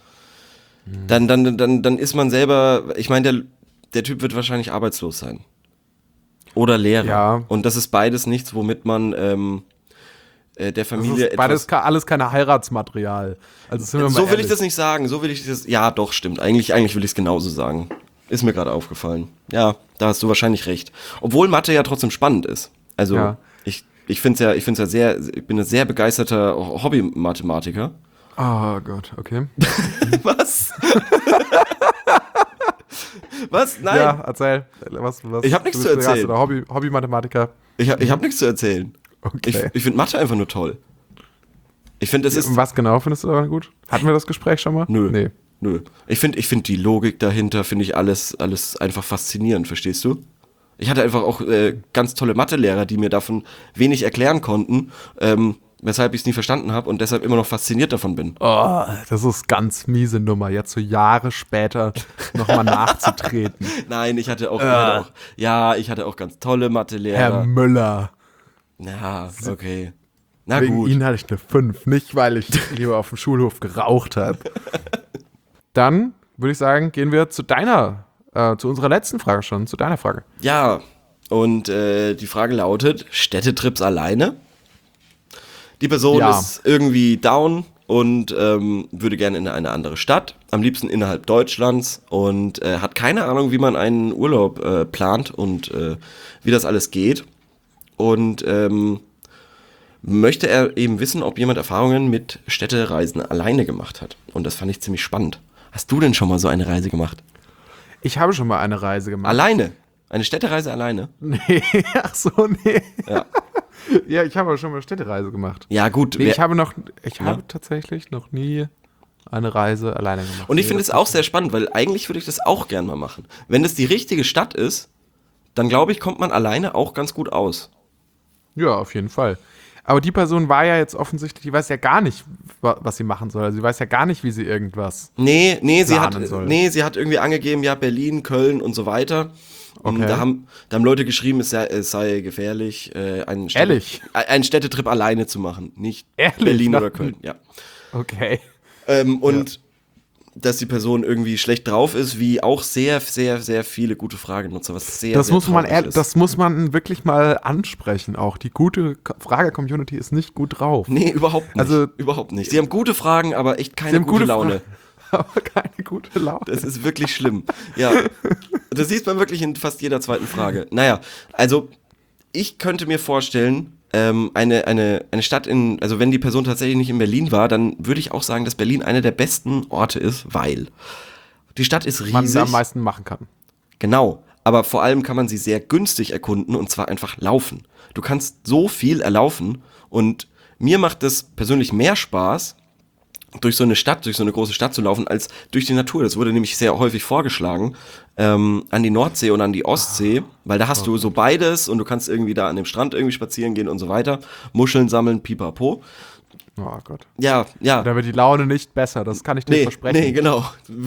Dann ist man selber, ich meine, der Typ wird wahrscheinlich arbeitslos sein. Oder Lehrer. Ja. Und das ist beides nichts, womit man der Das Familie ist beides alles keine Heiratsmaterial. Also sind wir mal So will ich ehrlich. das nicht sagen, ja doch, stimmt. Eigentlich will ich es genauso sagen. Ist mir gerade aufgefallen. Ja, da hast du wahrscheinlich recht. Obwohl Mathe ja trotzdem spannend ist. Also, Ja. ich bin ein sehr begeisterter Hobby-Mathematiker. Oh Gott, okay. Was? Was? Nein, Ja, erzähl. Was, Ich hab nichts du zu bist erzählen. begeisterter Hobby-Mathematiker. ich hab nichts zu erzählen. Okay. Ich finde Mathe einfach nur toll. Ich finde, es ist. Und was genau findest du daran gut? Hatten wir das Gespräch schon mal? Nö. Nee. Nö. Ich finde die Logik dahinter, finde ich alles einfach faszinierend, verstehst du? Ich hatte einfach auch ganz tolle Mathelehrer, die mir davon wenig erklären konnten, weshalb ich es nie verstanden habe und deshalb immer noch fasziniert davon bin. Oh, das ist ganz miese Nummer, jetzt so Jahre später nochmal nachzutreten. Nein, ich hatte auch ganz tolle Herr Mathelehrer. Müller. Ja, okay. Na Wegen gut. Ihnen hatte ich eine 5, nicht weil ich lieber auf dem Schulhof geraucht habe. Dann würde ich sagen, gehen wir zu unserer letzten Frage schon, zu deiner Frage. Ja, und die Frage lautet, Städtetrips alleine? Die Person Ja. ist irgendwie down und würde gerne in eine andere Stadt, am liebsten innerhalb Deutschlands und hat keine Ahnung, wie man einen Urlaub plant und wie das alles geht. Und möchte er eben wissen, ob jemand Erfahrungen mit Städtereisen alleine gemacht hat. Und das fand ich ziemlich spannend. Hast du denn schon mal so eine Reise gemacht? Ich habe schon mal eine Reise gemacht. Alleine? Eine Städtereise alleine? Nee, ach so, nee. Ja. Ja, ich habe schon mal eine Städtereise gemacht. Ja, gut. Nee, ich habe tatsächlich noch nie eine Reise alleine gemacht. Und ich Nee, finde das es auch sehr spannend, weil eigentlich würde ich das auch gern mal machen. Wenn das die richtige Stadt ist, dann glaube ich, kommt man alleine auch ganz gut aus. Ja, auf jeden Fall. Aber die Person war ja jetzt offensichtlich, die weiß ja gar nicht, was sie machen soll. Also sie weiß ja gar nicht, wie sie irgendwas. Nee, sie hat Planen soll. irgendwie angegeben, ja, Berlin, Köln und so weiter. Und Okay. da haben Leute geschrieben, es sei gefährlich, Ehrlich? einen Städtetrip alleine zu machen. Nicht Ehrlich? Berlin oder Köln, ja. Okay. Und dass die Person irgendwie schlecht drauf ist, wie auch sehr, sehr, sehr viele gute Fragenutzer, was sehr, Das sehr muss man traurig ist. das muss man wirklich mal ansprechen auch. Die gute Frage-Community ist nicht gut drauf. Nee, überhaupt nicht. Also- überhaupt nicht. Sie haben gute Fragen, aber echt Sie keine haben gute Laune. Fragen, aber keine gute Laune. Das ist wirklich schlimm. Ja, das sieht man wirklich in fast jeder zweiten Frage. Naja, also ich könnte mir vorstellen, eine Stadt also wenn die Person tatsächlich nicht in Berlin war, dann würde ich auch sagen, dass Berlin einer der besten Orte ist, weil die Stadt ist Man riesig. am meisten machen kann. Genau, aber vor allem kann man sie sehr günstig erkunden und zwar einfach laufen. Du kannst so viel erlaufen und mir macht es persönlich mehr Spaß, durch so eine große Stadt zu laufen, als durch die Natur. Das wurde nämlich sehr häufig vorgeschlagen, an die Nordsee und an die Ostsee, weil da hast du so beides und du kannst irgendwie da an dem Strand irgendwie spazieren gehen und so weiter, Muscheln sammeln, pipapo. Oh Gott. Ja. Da wird die Laune nicht besser, das kann ich dir versprechen. Nee, genau.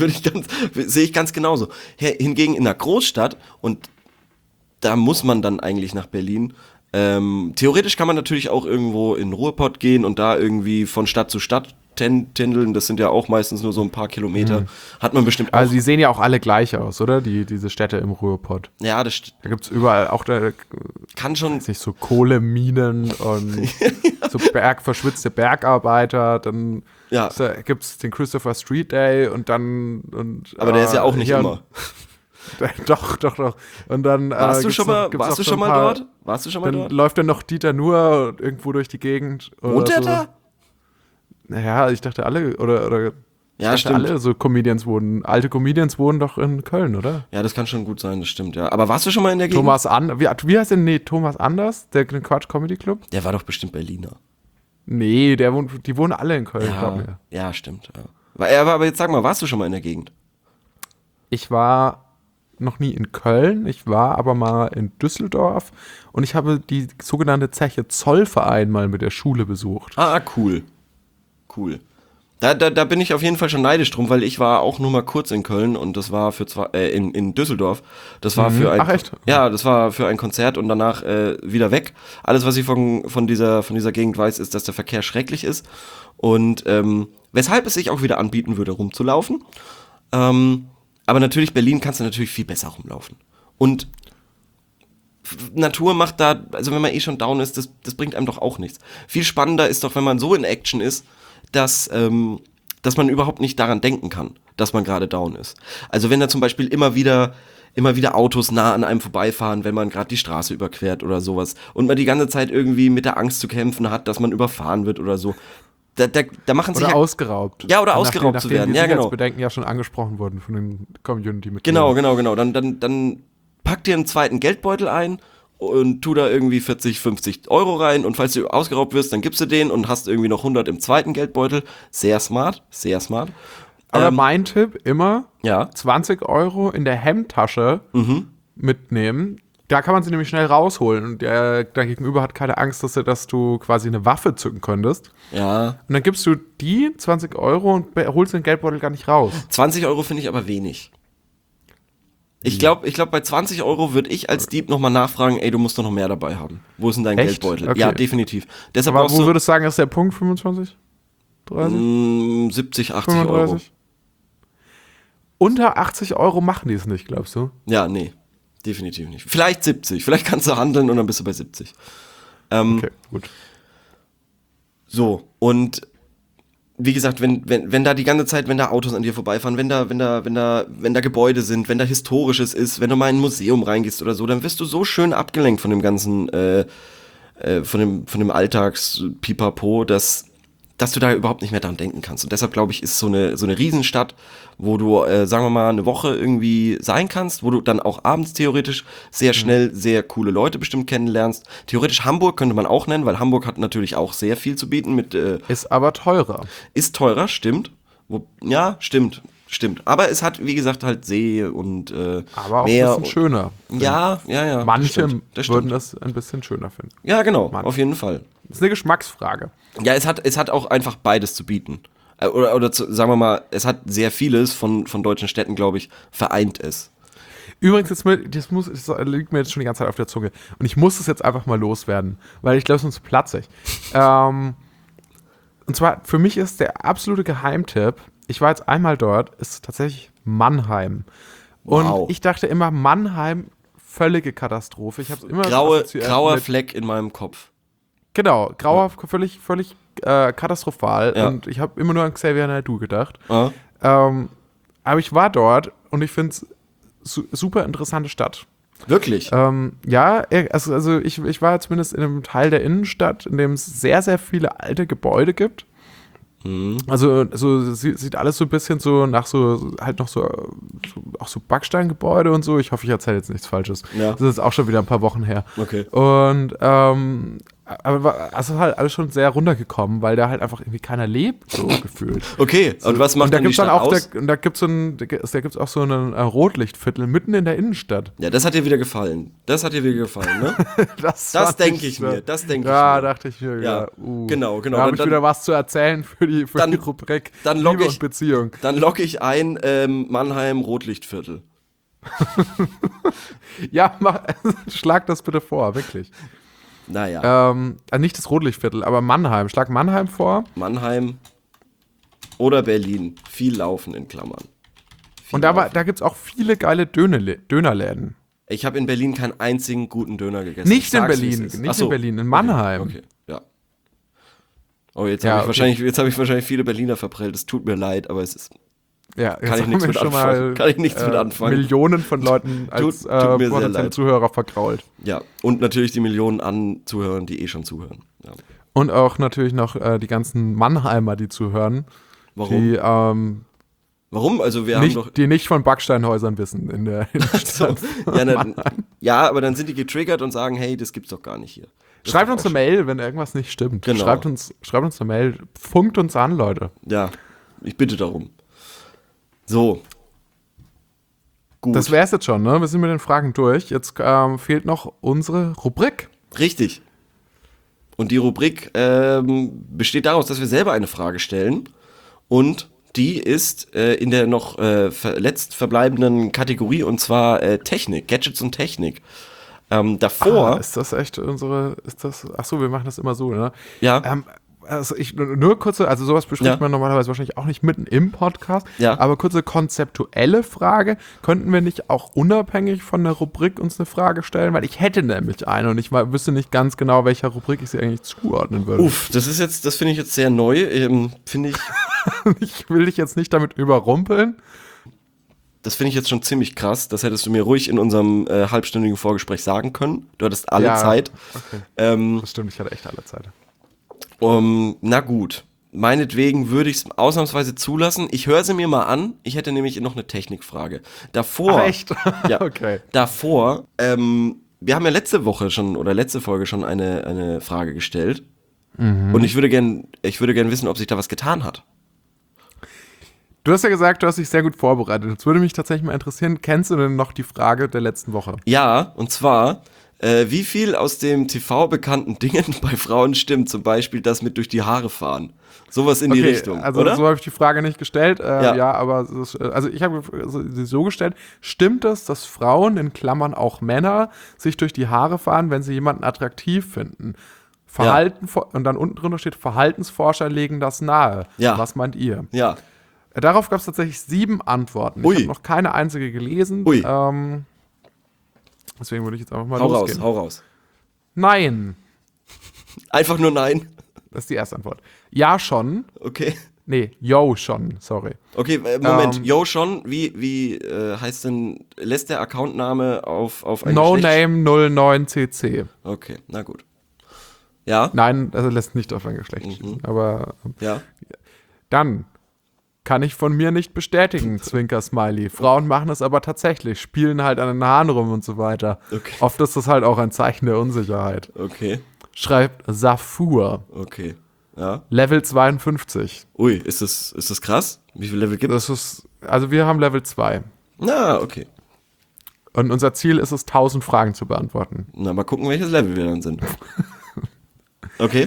Sehe ich ganz genauso. Hingegen in einer Großstadt, und da muss man dann eigentlich nach Berlin, theoretisch kann man natürlich auch irgendwo in den Ruhrpott gehen und da irgendwie von Stadt zu Stadt tändeln, das sind ja auch meistens nur so ein paar Kilometer, hat man bestimmt auch. Also die sehen ja auch alle gleich aus, oder? Diese Städte im Ruhrpott. Ja, Da gibt es überall auch kann schon, nicht so Kohleminen und so verschwitzte Bergarbeiter, dann ja, gibt es den Christopher Street Day und dann aber der ist ja auch nicht hier- immer. Doch. Und dann Warst du schon mal dort? Dann läuft dann noch Dieter Nuhr irgendwo durch die Gegend. Wohnt der da? Naja, ich dachte alle, oder ja, stimmt. Alle so alte Comedians wohnen doch in Köln, oder? Ja, das kann schon gut sein, das stimmt, ja. Aber warst du schon mal in der Gegend? Wie heißt denn, Thomas Anders, der Quatsch Comedy Club? Der war doch bestimmt Berliner. Nee, die wohnen alle in Köln, glaub mir. Ja, stimmt, ja. Aber jetzt sag mal, warst du schon mal in der Gegend? Ich war noch nie in Köln, ich war aber mal in Düsseldorf und ich habe die sogenannte Zeche Zollverein mal mit der Schule besucht. Ah, cool. Da bin ich auf jeden Fall schon neidisch drum, weil ich war auch nur mal kurz in Köln und das war in Düsseldorf. Das war für ein Ach, echt? Ja, das war für ein Konzert und danach wieder weg. Alles, was ich von dieser Gegend weiß, ist, dass der Verkehr schrecklich ist und weshalb es sich auch wieder anbieten würde, rumzulaufen. Aber natürlich, Berlin kannst du natürlich viel besser rumlaufen. Und Natur macht da, also wenn man schon down ist, das bringt einem doch auch nichts. Viel spannender ist doch, wenn man so in Action ist, dass man überhaupt nicht daran denken kann, dass man gerade down ist. Also wenn da zum Beispiel immer wieder Autos nah an einem vorbeifahren, wenn man gerade die Straße überquert oder sowas und man die ganze Zeit irgendwie mit der Angst zu kämpfen hat, dass man überfahren wird oder so. Da machen sich oder ausgeraubt. Ja, oder ausgeraubt zu werden. Ja, genau. Bedenken ja schon angesprochen wurden von den Community-Mitgliedern. Genau. Dann pack dir einen zweiten Geldbeutel ein und tu da irgendwie 40, 50 Euro rein und falls du ausgeraubt wirst, dann gibst du den und hast irgendwie noch 100 im zweiten Geldbeutel. Sehr smart. Aber mein Tipp immer, ja. 20 Euro in der Hemdtasche mitnehmen. Da kann man sie nämlich schnell rausholen und der Gegenüber hat keine Angst, dass du quasi eine Waffe zücken könntest. Ja. Und dann gibst du die 20 Euro und holst den Geldbeutel gar nicht raus. 20 Euro finde ich aber wenig. Ich glaube, bei 20 Euro würde ich als Dieb nochmal nachfragen, ey, du musst doch noch mehr dabei haben. Wo ist denn dein Echt? Geldbeutel? Okay. Ja, definitiv. Deshalb aber wo würdest du sagen, ist der Punkt 25? 30? 70, 80 35? Euro. Unter 80 Euro machen die es nicht, glaubst du? Ja, nee. Definitiv nicht. Vielleicht 70. Vielleicht kannst du handeln und dann bist du bei 70. Okay, gut. So, und wie gesagt, wenn da die ganze Zeit, wenn da Autos an dir vorbeifahren, wenn da Gebäude sind, wenn da Historisches ist, wenn du mal in ein Museum reingehst oder so, dann wirst du so schön abgelenkt von dem ganzen, von dem Alltags-Pipapo, dass du da überhaupt nicht mehr dran denken kannst. Und deshalb, glaube ich, ist so eine Riesenstadt, wo du, sagen wir mal, eine Woche irgendwie sein kannst, wo du dann auch abends theoretisch sehr schnell sehr coole Leute bestimmt kennenlernst. Theoretisch Hamburg könnte man auch nennen, weil Hamburg hat natürlich auch sehr viel zu bieten. Ist aber teurer. Ist teurer, stimmt. Ja, stimmt. Aber es hat, wie gesagt, halt See und aber auch Meer. ein bisschen schöner. Ja. Manche würden das ein bisschen schöner finden. Ja, genau, auf jeden Fall. Das ist eine Geschmacksfrage. Ja, es hat auch einfach beides zu bieten. Sagen wir mal, es hat sehr vieles von deutschen Städten, glaube ich, vereint es. Übrigens, das liegt mir jetzt schon die ganze Zeit auf der Zunge. Und ich muss es jetzt einfach mal loswerden, weil ich glaube, sonst platze ich. Und zwar, für mich ist der absolute Geheimtipp, ich war jetzt einmal dort, ist tatsächlich Mannheim. Und wow. Ich dachte immer, Mannheim, völlige Katastrophe. Ich habe immer grauer Fleck in meinem Kopf. Genau, völlig katastrophal. Ja. Und ich habe immer nur an Xavier Naidoo gedacht. Aber ich war dort und ich finde es super interessante Stadt. Wirklich? Ja, also ich war zumindest in einem Teil der Innenstadt, in dem es sehr, sehr viele alte Gebäude gibt. Also sieht alles so ein bisschen so nach auch so Backsteingebäude und so. Ich hoffe, ich erzähle jetzt nichts Falsches. Ja. Das ist auch schon wieder ein paar Wochen her. Okay. Und aber also halt alles schon sehr runtergekommen, weil da halt einfach irgendwie keiner lebt, so gefühlt. Okay, und was macht dann die Stadt aus? Und da gibt's auch so ein Rotlichtviertel mitten in der Innenstadt. Ja, das hat dir wieder gefallen. Ne? Das denke ich mir. Ja, dachte ich mir. Ja, genau. Da habe ich wieder was zu erzählen für die Rubrik Liebe und Beziehung. Dann logge ich ein Mannheim Rotlichtviertel. Ja, schlag das bitte vor, wirklich. Naja. Nicht das Rotlichtviertel, aber Mannheim. Schlag Mannheim vor. Mannheim oder Berlin. Viel laufen in Klammern. Und da gibt es auch viele geile Dönerläden. Ich habe in Berlin keinen einzigen guten Döner gegessen. Nicht in Berlin, in Mannheim. Okay, ja. Oh, jetzt habe ich wahrscheinlich viele Berliner verprellt. Es tut mir leid, aber es ist Ja, kann ich nichts mit anfangen. Kann ich nichts mit anfangen. Millionen von Leuten als potenzielle Zuhörer vergrault. Ja, und natürlich die Millionen an Zuhörern, die schon zuhören. Ja. Und auch natürlich noch die ganzen Mannheimer, die zuhören. Warum? Die, Warum? Also wir nicht, haben doch... Die nicht von Backsteinhäusern wissen in der so, ja, aber dann sind die getriggert und sagen, hey, das gibt's doch gar nicht hier. Schreibt uns eine Mail, wenn irgendwas nicht stimmt. Genau. Schreibt uns eine Mail. Funkt uns an, Leute. Ja, ich bitte darum. So. Gut. Das wär's jetzt schon, ne? Wir sind mit den Fragen durch. Jetzt fehlt noch unsere Rubrik. Richtig. Und die Rubrik besteht daraus, dass wir selber eine Frage stellen. Und die ist in der noch letzt verbleibenden Kategorie, und zwar Technik, Gadgets und Technik. Davor... ist das echt achso, wir machen das immer so, ne? Ja. Also nur kurze, also sowas bespricht man normalerweise wahrscheinlich auch nicht mitten im Podcast, aber kurze konzeptuelle Frage, könnten wir nicht auch unabhängig von der Rubrik uns eine Frage stellen? Weil ich hätte nämlich eine und ich wüsste nicht ganz genau, welcher Rubrik ich sie eigentlich zuordnen würde. Das finde ich jetzt sehr neu, finde ich. Ich will dich jetzt nicht damit überrumpeln. Das finde ich jetzt schon ziemlich krass, das hättest du mir ruhig in unserem halbstündigen Vorgespräch sagen können. Du hattest alle Zeit. Okay. Das stimmt, ich hatte echt alle Zeit. Na gut, meinetwegen würde ich es ausnahmsweise zulassen. Ich höre sie mir mal an. Ich hätte nämlich noch eine Technikfrage. Davor. Ach, echt? Ja, okay. Davor, wir haben ja letzte Folge schon eine Frage gestellt. Mhm. Und ich würde gern wissen, ob sich da was getan hat. Du hast ja gesagt, du hast dich sehr gut vorbereitet. Jetzt würde mich tatsächlich mal interessieren, kennst du denn noch die Frage der letzten Woche? Ja, und zwar... wie viel aus dem TV bekannten Dingen bei Frauen stimmt? Zum Beispiel das mit durch die Haare fahren. Sowas in die Richtung, also oder? So habe ich die Frage nicht gestellt. Aber ich habe sie so gestellt. Stimmt es, dass Frauen, in Klammern auch Männer, sich durch die Haare fahren, wenn sie jemanden attraktiv finden? Und dann unten drunter steht, Verhaltensforscher legen das nahe. Ja. Was meint ihr? Ja. Darauf gab es tatsächlich 7 Antworten. Ich habe noch keine einzige gelesen. Deswegen würde ich jetzt einfach mal losgehen. Hau raus. Nein. Einfach nur nein? Das ist die erste Antwort. Ja, schon. Okay. Nee, yo, schon, sorry. Okay, Moment. Yo, schon, wie heißt denn, lässt der Accountname auf ein Geschlecht? NoName09cc. Okay, na gut. Ja? Nein, also lässt nicht auf ein Geschlecht schließen. Aber ja. Dann kann ich von mir nicht bestätigen, Zwinker-Smiley. Frauen machen es aber tatsächlich, spielen halt an den Haaren rum und so weiter. Okay. Oft ist das halt auch ein Zeichen der Unsicherheit. Okay. Schreibt Safur. Okay. Ja. Level 52. Ui, ist das krass? Wie viele Level gibt es? Also wir haben Level 2. Na, okay. Und unser Ziel ist es, 1000 Fragen zu beantworten. Na, mal gucken, welches Level wir dann sind. Okay.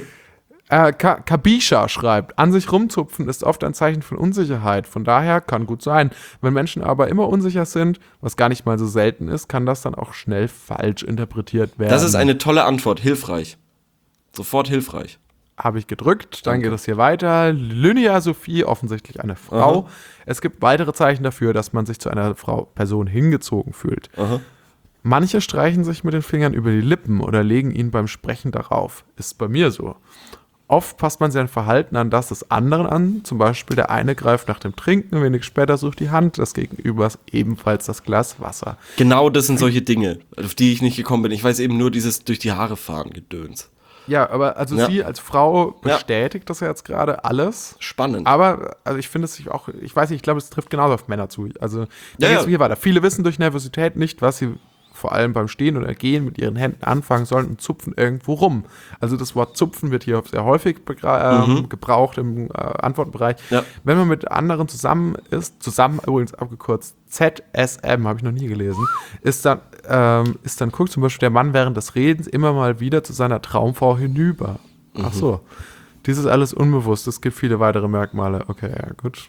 Kabisha schreibt, an sich rumzupfen ist oft ein Zeichen von Unsicherheit. Von daher kann gut sein. Wenn Menschen aber immer unsicher sind, was gar nicht mal so selten ist, kann das dann auch schnell falsch interpretiert werden. Das ist eine tolle Antwort. Hilfreich. Sofort hilfreich. Habe ich gedrückt. Dann geht es hier weiter. Lynia Sophie, offensichtlich eine Frau. Aha. Es gibt weitere Zeichen dafür, dass man sich zu einer Person hingezogen fühlt. Aha. Manche streichen sich mit den Fingern über die Lippen oder legen ihn beim Sprechen darauf. Ist bei mir so. Oft passt man sein Verhalten an das des anderen an. Zum Beispiel der eine greift nach dem Trinken, wenig später sucht die Hand des Gegenübers ebenfalls das Glas Wasser. Genau, das sind solche Dinge, auf die ich nicht gekommen bin. Ich weiß eben nur dieses durch die Haare fahren Gedöns. Ja, aber also sie als Frau bestätigt das ja jetzt gerade alles. Spannend. Aber also ich finde es sich auch, ich weiß nicht, ich glaube, es trifft genauso auf Männer zu. Also hier weiter. Viele wissen durch Nervosität nicht, was sie vor allem beim Stehen oder Gehen mit ihren Händen anfangen sollen und zupfen irgendwo rum. Also das Wort zupfen wird hier sehr häufig gebraucht im Antwortbereich. Ja. Wenn man mit anderen zusammen ist, zusammen übrigens abgekürzt ZSM, habe ich noch nie gelesen, ist dann guckt zum Beispiel der Mann während des Redens immer mal wieder zu seiner Traumfrau hinüber. Ach so. Dies ist alles unbewusst. Es gibt viele weitere Merkmale. Okay, ja, gut.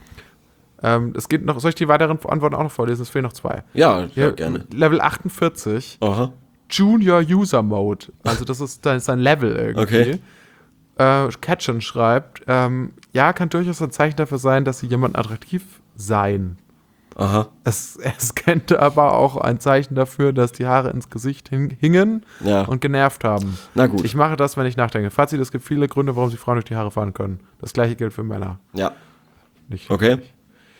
Es geht noch, soll ich die weiteren Antworten auch noch vorlesen? Es fehlen noch 2. Ja, gerne. Level 48. Aha. Junior User Mode. Also das ist sein Level irgendwie. Okay. Catchen schreibt, ja, kann durchaus ein Zeichen dafür sein, dass sie jemand attraktiv seien. Aha. Es könnte aber auch ein Zeichen dafür, dass die Haare ins Gesicht hingen und genervt haben. Na gut. Ich mache das, wenn ich nachdenke. Fazit, es gibt viele Gründe, warum sich Frauen durch die Haare fahren können. Das gleiche gilt für Männer. Ja. Nicht okay.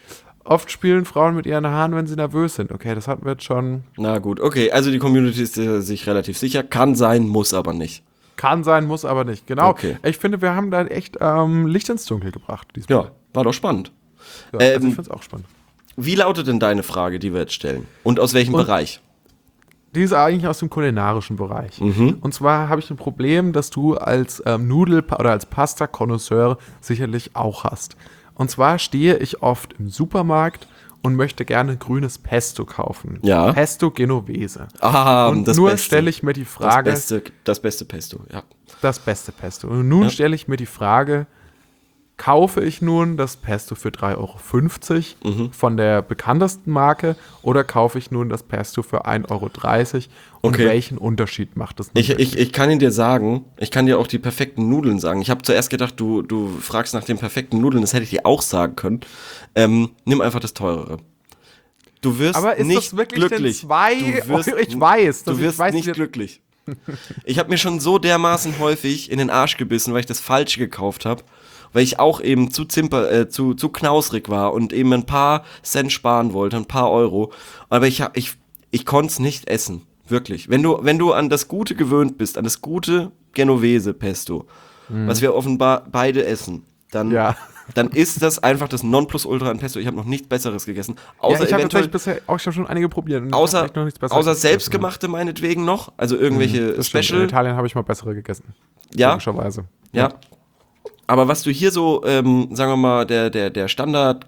Oft spielen Frauen mit ihren Haaren, wenn sie nervös sind. Okay, das hatten wir jetzt schon. Na gut, okay, also die Community ist sich relativ sicher. Kann sein, muss aber nicht. Kann sein, muss aber nicht. Genau. Okay. Ich finde, wir haben da echt Licht ins Dunkel gebracht. Ja, war doch spannend. Ja, also ich finde es auch spannend. Wie lautet denn deine Frage, die wir jetzt stellen? Und aus welchem Bereich? Die ist eigentlich aus dem kulinarischen Bereich. Und zwar habe ich ein Problem, das du als oder als Pasta-Konnoisseur sicherlich auch hast. Und zwar stehe ich oft im Supermarkt und möchte gerne grünes Pesto kaufen. Ja. Pesto Genovese. Und das nur stelle ich mir die Frage. Das beste Pesto, ja. Das beste Pesto. Und nun stelle ich mir die Frage, kaufe ich nun das Pesto für 3,50 € von der bekanntesten Marke oder kaufe ich nun das Pesto für 1,30 € und welchen Unterschied macht das? Ich kann ihn dir sagen, ich kann dir auch die perfekten Nudeln sagen. Ich habe zuerst gedacht, du fragst nach den perfekten Nudeln, das hätte ich dir auch sagen können. Nimm einfach das teurere. Du wirst aber ist nicht das wirklich glücklich. denn 2 €? Ich weiß. Du wirst nicht glücklich. Ich habe mir schon so dermaßen häufig in den Arsch gebissen, weil ich das Falsche gekauft habe. Weil ich auch eben zu knausrig war und eben ein paar Cent sparen wollte, ein paar Euro. Aber ich konnte es nicht essen. Wirklich. Wenn du an das Gute gewöhnt bist, an das gute Genovese Pesto, was wir offenbar beide essen, dann ist das einfach das Nonplusultra an Pesto. Ich habe noch nichts Besseres gegessen. Außer ich habe tatsächlich bisher auch schon einige probiert. Und außer noch nichts Besseres gegessen, selbstgemachte meinetwegen noch. Also irgendwelche das Special. Stimmt. In Italien habe ich mal bessere gegessen. Ja. Logischerweise. Ja. Aber was du hier so, sagen wir mal, der Standard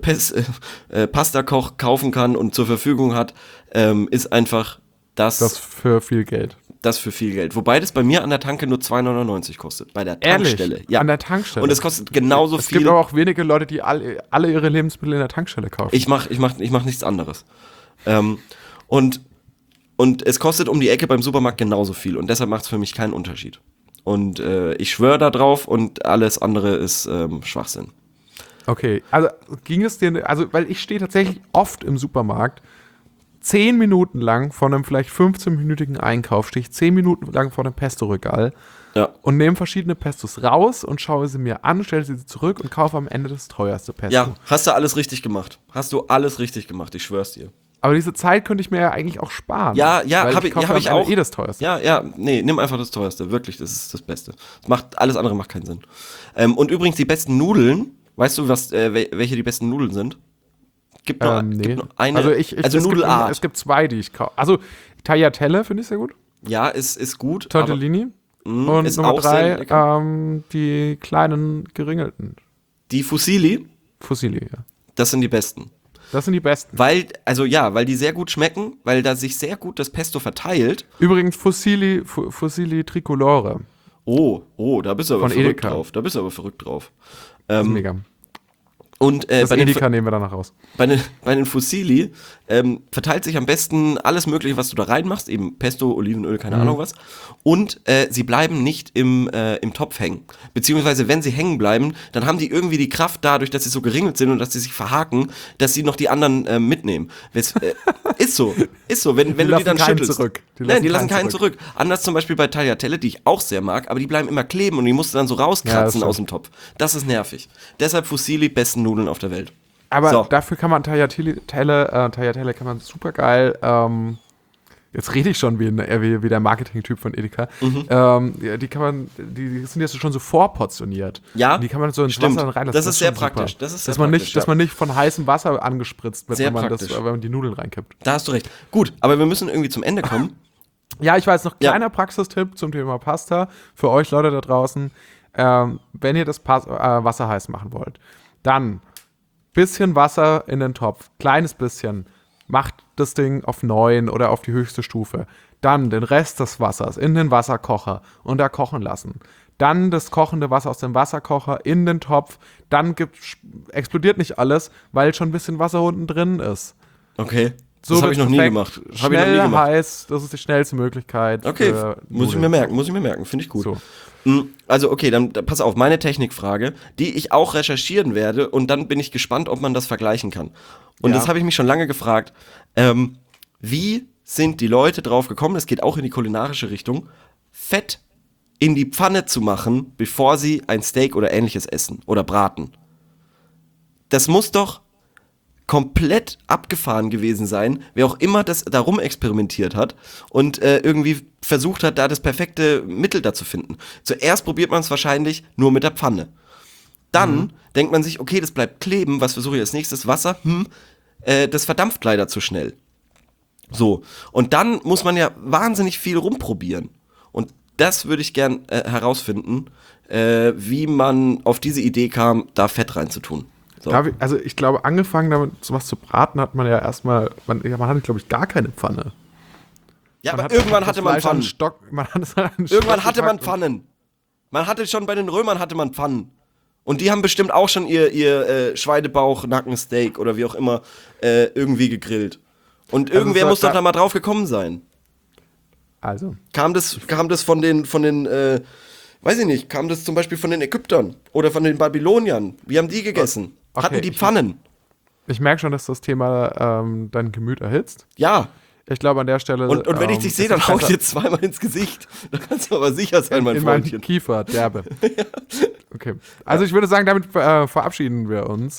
Pasta-Koch kaufen kann und zur Verfügung hat, ist einfach das für viel Geld. Das für viel Geld. Wobei das bei mir an der Tanke nur 2,99 € kostet. Bei der Tankstelle. Ehrlich? Ja. An der Tankstelle? Und es kostet genauso viel. Es gibt aber auch wenige Leute, die alle ihre Lebensmittel in der Tankstelle kaufen. Ich mach nichts anderes. Und es kostet um die Ecke beim Supermarkt genauso viel. Und deshalb macht es für mich keinen Unterschied. Und ich schwöre da drauf und alles andere ist Schwachsinn. Okay, also ging es dir, weil ich stehe tatsächlich oft im Supermarkt, 10 Minuten lang vor einem vielleicht 15-minütigen Einkauf, stehe ich 10 Minuten lang vor dem Pesto-Regal und nehme verschiedene Pestos raus und schaue sie mir an, stelle sie zurück und kaufe am Ende das teuerste Pesto. Ja, hast du alles richtig gemacht. Ich schwör's dir. Aber diese Zeit könnte ich mir ja eigentlich auch sparen. Ja, hab ich auch. Das teuerste. Nee, nimm einfach das teuerste, wirklich, das ist das Beste. Alles andere macht keinen Sinn. Und übrigens die besten Nudeln, weißt du, welche die besten Nudeln sind? Gibt nur eine, Nudelart. Es gibt zwei, die ich kaufe. Also Tagliatelle finde ich sehr gut. Ja, ist gut. Tortellini. Und ist Nummer auch 3, die kleinen geringelten. Die Fusilli? Fusilli, ja. Das sind die besten. Das sind die besten. Weil die sehr gut schmecken, weil da sich sehr gut das Pesto verteilt. Übrigens Fusilli Tricolore. Oh, da bist du aber verrückt drauf. Das ist mega. Und das Edeka nehmen wir danach raus. Bei den Fusilli verteilt sich am besten alles Mögliche, was du da reinmachst, eben Pesto, Olivenöl, keine Ahnung was. Und sie bleiben nicht im Topf hängen. Beziehungsweise, wenn sie hängen bleiben, dann haben die irgendwie die Kraft dadurch, dass sie so geringelt sind und dass sie sich verhaken, dass sie noch die anderen mitnehmen. Ist so. Wenn du die dann schüttelst. Die lassen keinen zurück. Anders zum Beispiel bei Tagliatelle, die ich auch sehr mag, aber die bleiben immer kleben und die musst du dann so rauskratzen aus dem Topf. Das ist nervig. Deshalb Fusilli, besten Nudeln auf der Welt. Aber dafür kann man Tagliatelle kann man super geil, jetzt rede ich schon wie der Marketing-Typ von Edeka, die sind jetzt schon so vorportioniert. Ja, und die kann man so ins Wasser reinlassen. Das ist sehr praktisch. Dass man nicht von heißem Wasser angespritzt wird, wenn man die Nudeln reinkippt. Da hast du recht. Gut, aber wir müssen irgendwie zum Ende kommen. Ja, ich weiß noch, kleiner Praxistipp zum Thema Pasta für euch Leute da draußen. Wenn ihr das Wasser heiß machen wollt, dann bisschen Wasser in den Topf, kleines bisschen, macht das Ding auf 9 oder auf die höchste Stufe. Dann den Rest des Wassers in den Wasserkocher und da kochen lassen. Dann das kochende Wasser aus dem Wasserkocher in den Topf. Dann explodiert nicht alles, weil schon ein bisschen Wasser unten drin ist. Okay. Das habe ich noch nie gemacht. Schnell heiß, das ist die schnellste Möglichkeit. Okay, muss ich mir merken, finde ich gut. So. Also okay, dann pass auf, meine Technikfrage, die ich auch recherchieren werde und dann bin ich gespannt, ob man das vergleichen kann. Und das habe ich mich schon lange gefragt. Wie sind die Leute drauf gekommen, es geht auch in die kulinarische Richtung, Fett in die Pfanne zu machen, bevor sie ein Steak oder ähnliches essen oder braten? Das muss doch komplett abgefahren gewesen sein, wer auch immer das darum experimentiert hat und irgendwie versucht hat, da das perfekte Mittel dazu finden. Zuerst probiert man es wahrscheinlich nur mit der Pfanne. Dann denkt man sich, okay, das bleibt kleben, was versuche ich als nächstes? Wasser? Das verdampft leider zu schnell. So, und dann muss man ja wahnsinnig viel rumprobieren. Und das würde ich gern herausfinden, wie man auf diese Idee kam, da Fett reinzutun. So. Also ich glaube, angefangen damit sowas zu braten, hat man ja erstmal, man hatte, glaube ich, gar keine Pfanne. Ja, aber irgendwann hatte man Pfannen. Irgendwann hatte man Pfannen. Man hatte schon bei den Römern hatte man Pfannen. Und die haben bestimmt auch schon ihr Schweinebauch, Nackensteak oder wie auch immer irgendwie gegrillt. Und irgendwer muss doch da mal drauf gekommen sein. Also. Kam das von den weiß ich nicht, kam das zum Beispiel von den Ägyptern oder von den Babyloniern? Wie haben die gegessen? Okay, hatten die Pfannen? Ich merke schon, dass das Thema dein Gemüt erhitzt. Ja. Ich glaube an der Stelle. Und wenn ich dich sehe, dann hau ich dir zweimal ins Gesicht. Da kannst du aber sicher sein, mein Freundchen. In meinen Kiefer, derbe. Ja. Okay. Also ich würde sagen, damit verabschieden wir uns.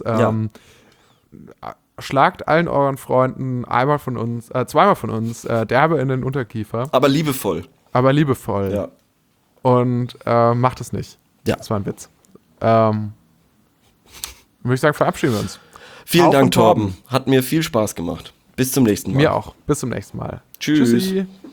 Schlagt allen euren Freunden zweimal von uns derbe in den Unterkiefer. Aber liebevoll. Ja. Und macht es nicht. Ja. Das war ein Witz. Würde ich sagen, verabschieden wir uns. Vielen Dank, Torben. Hat mir viel Spaß gemacht. Bis zum nächsten Mal. Mir auch. Bis zum nächsten Mal. Tschüss. Tschüssi.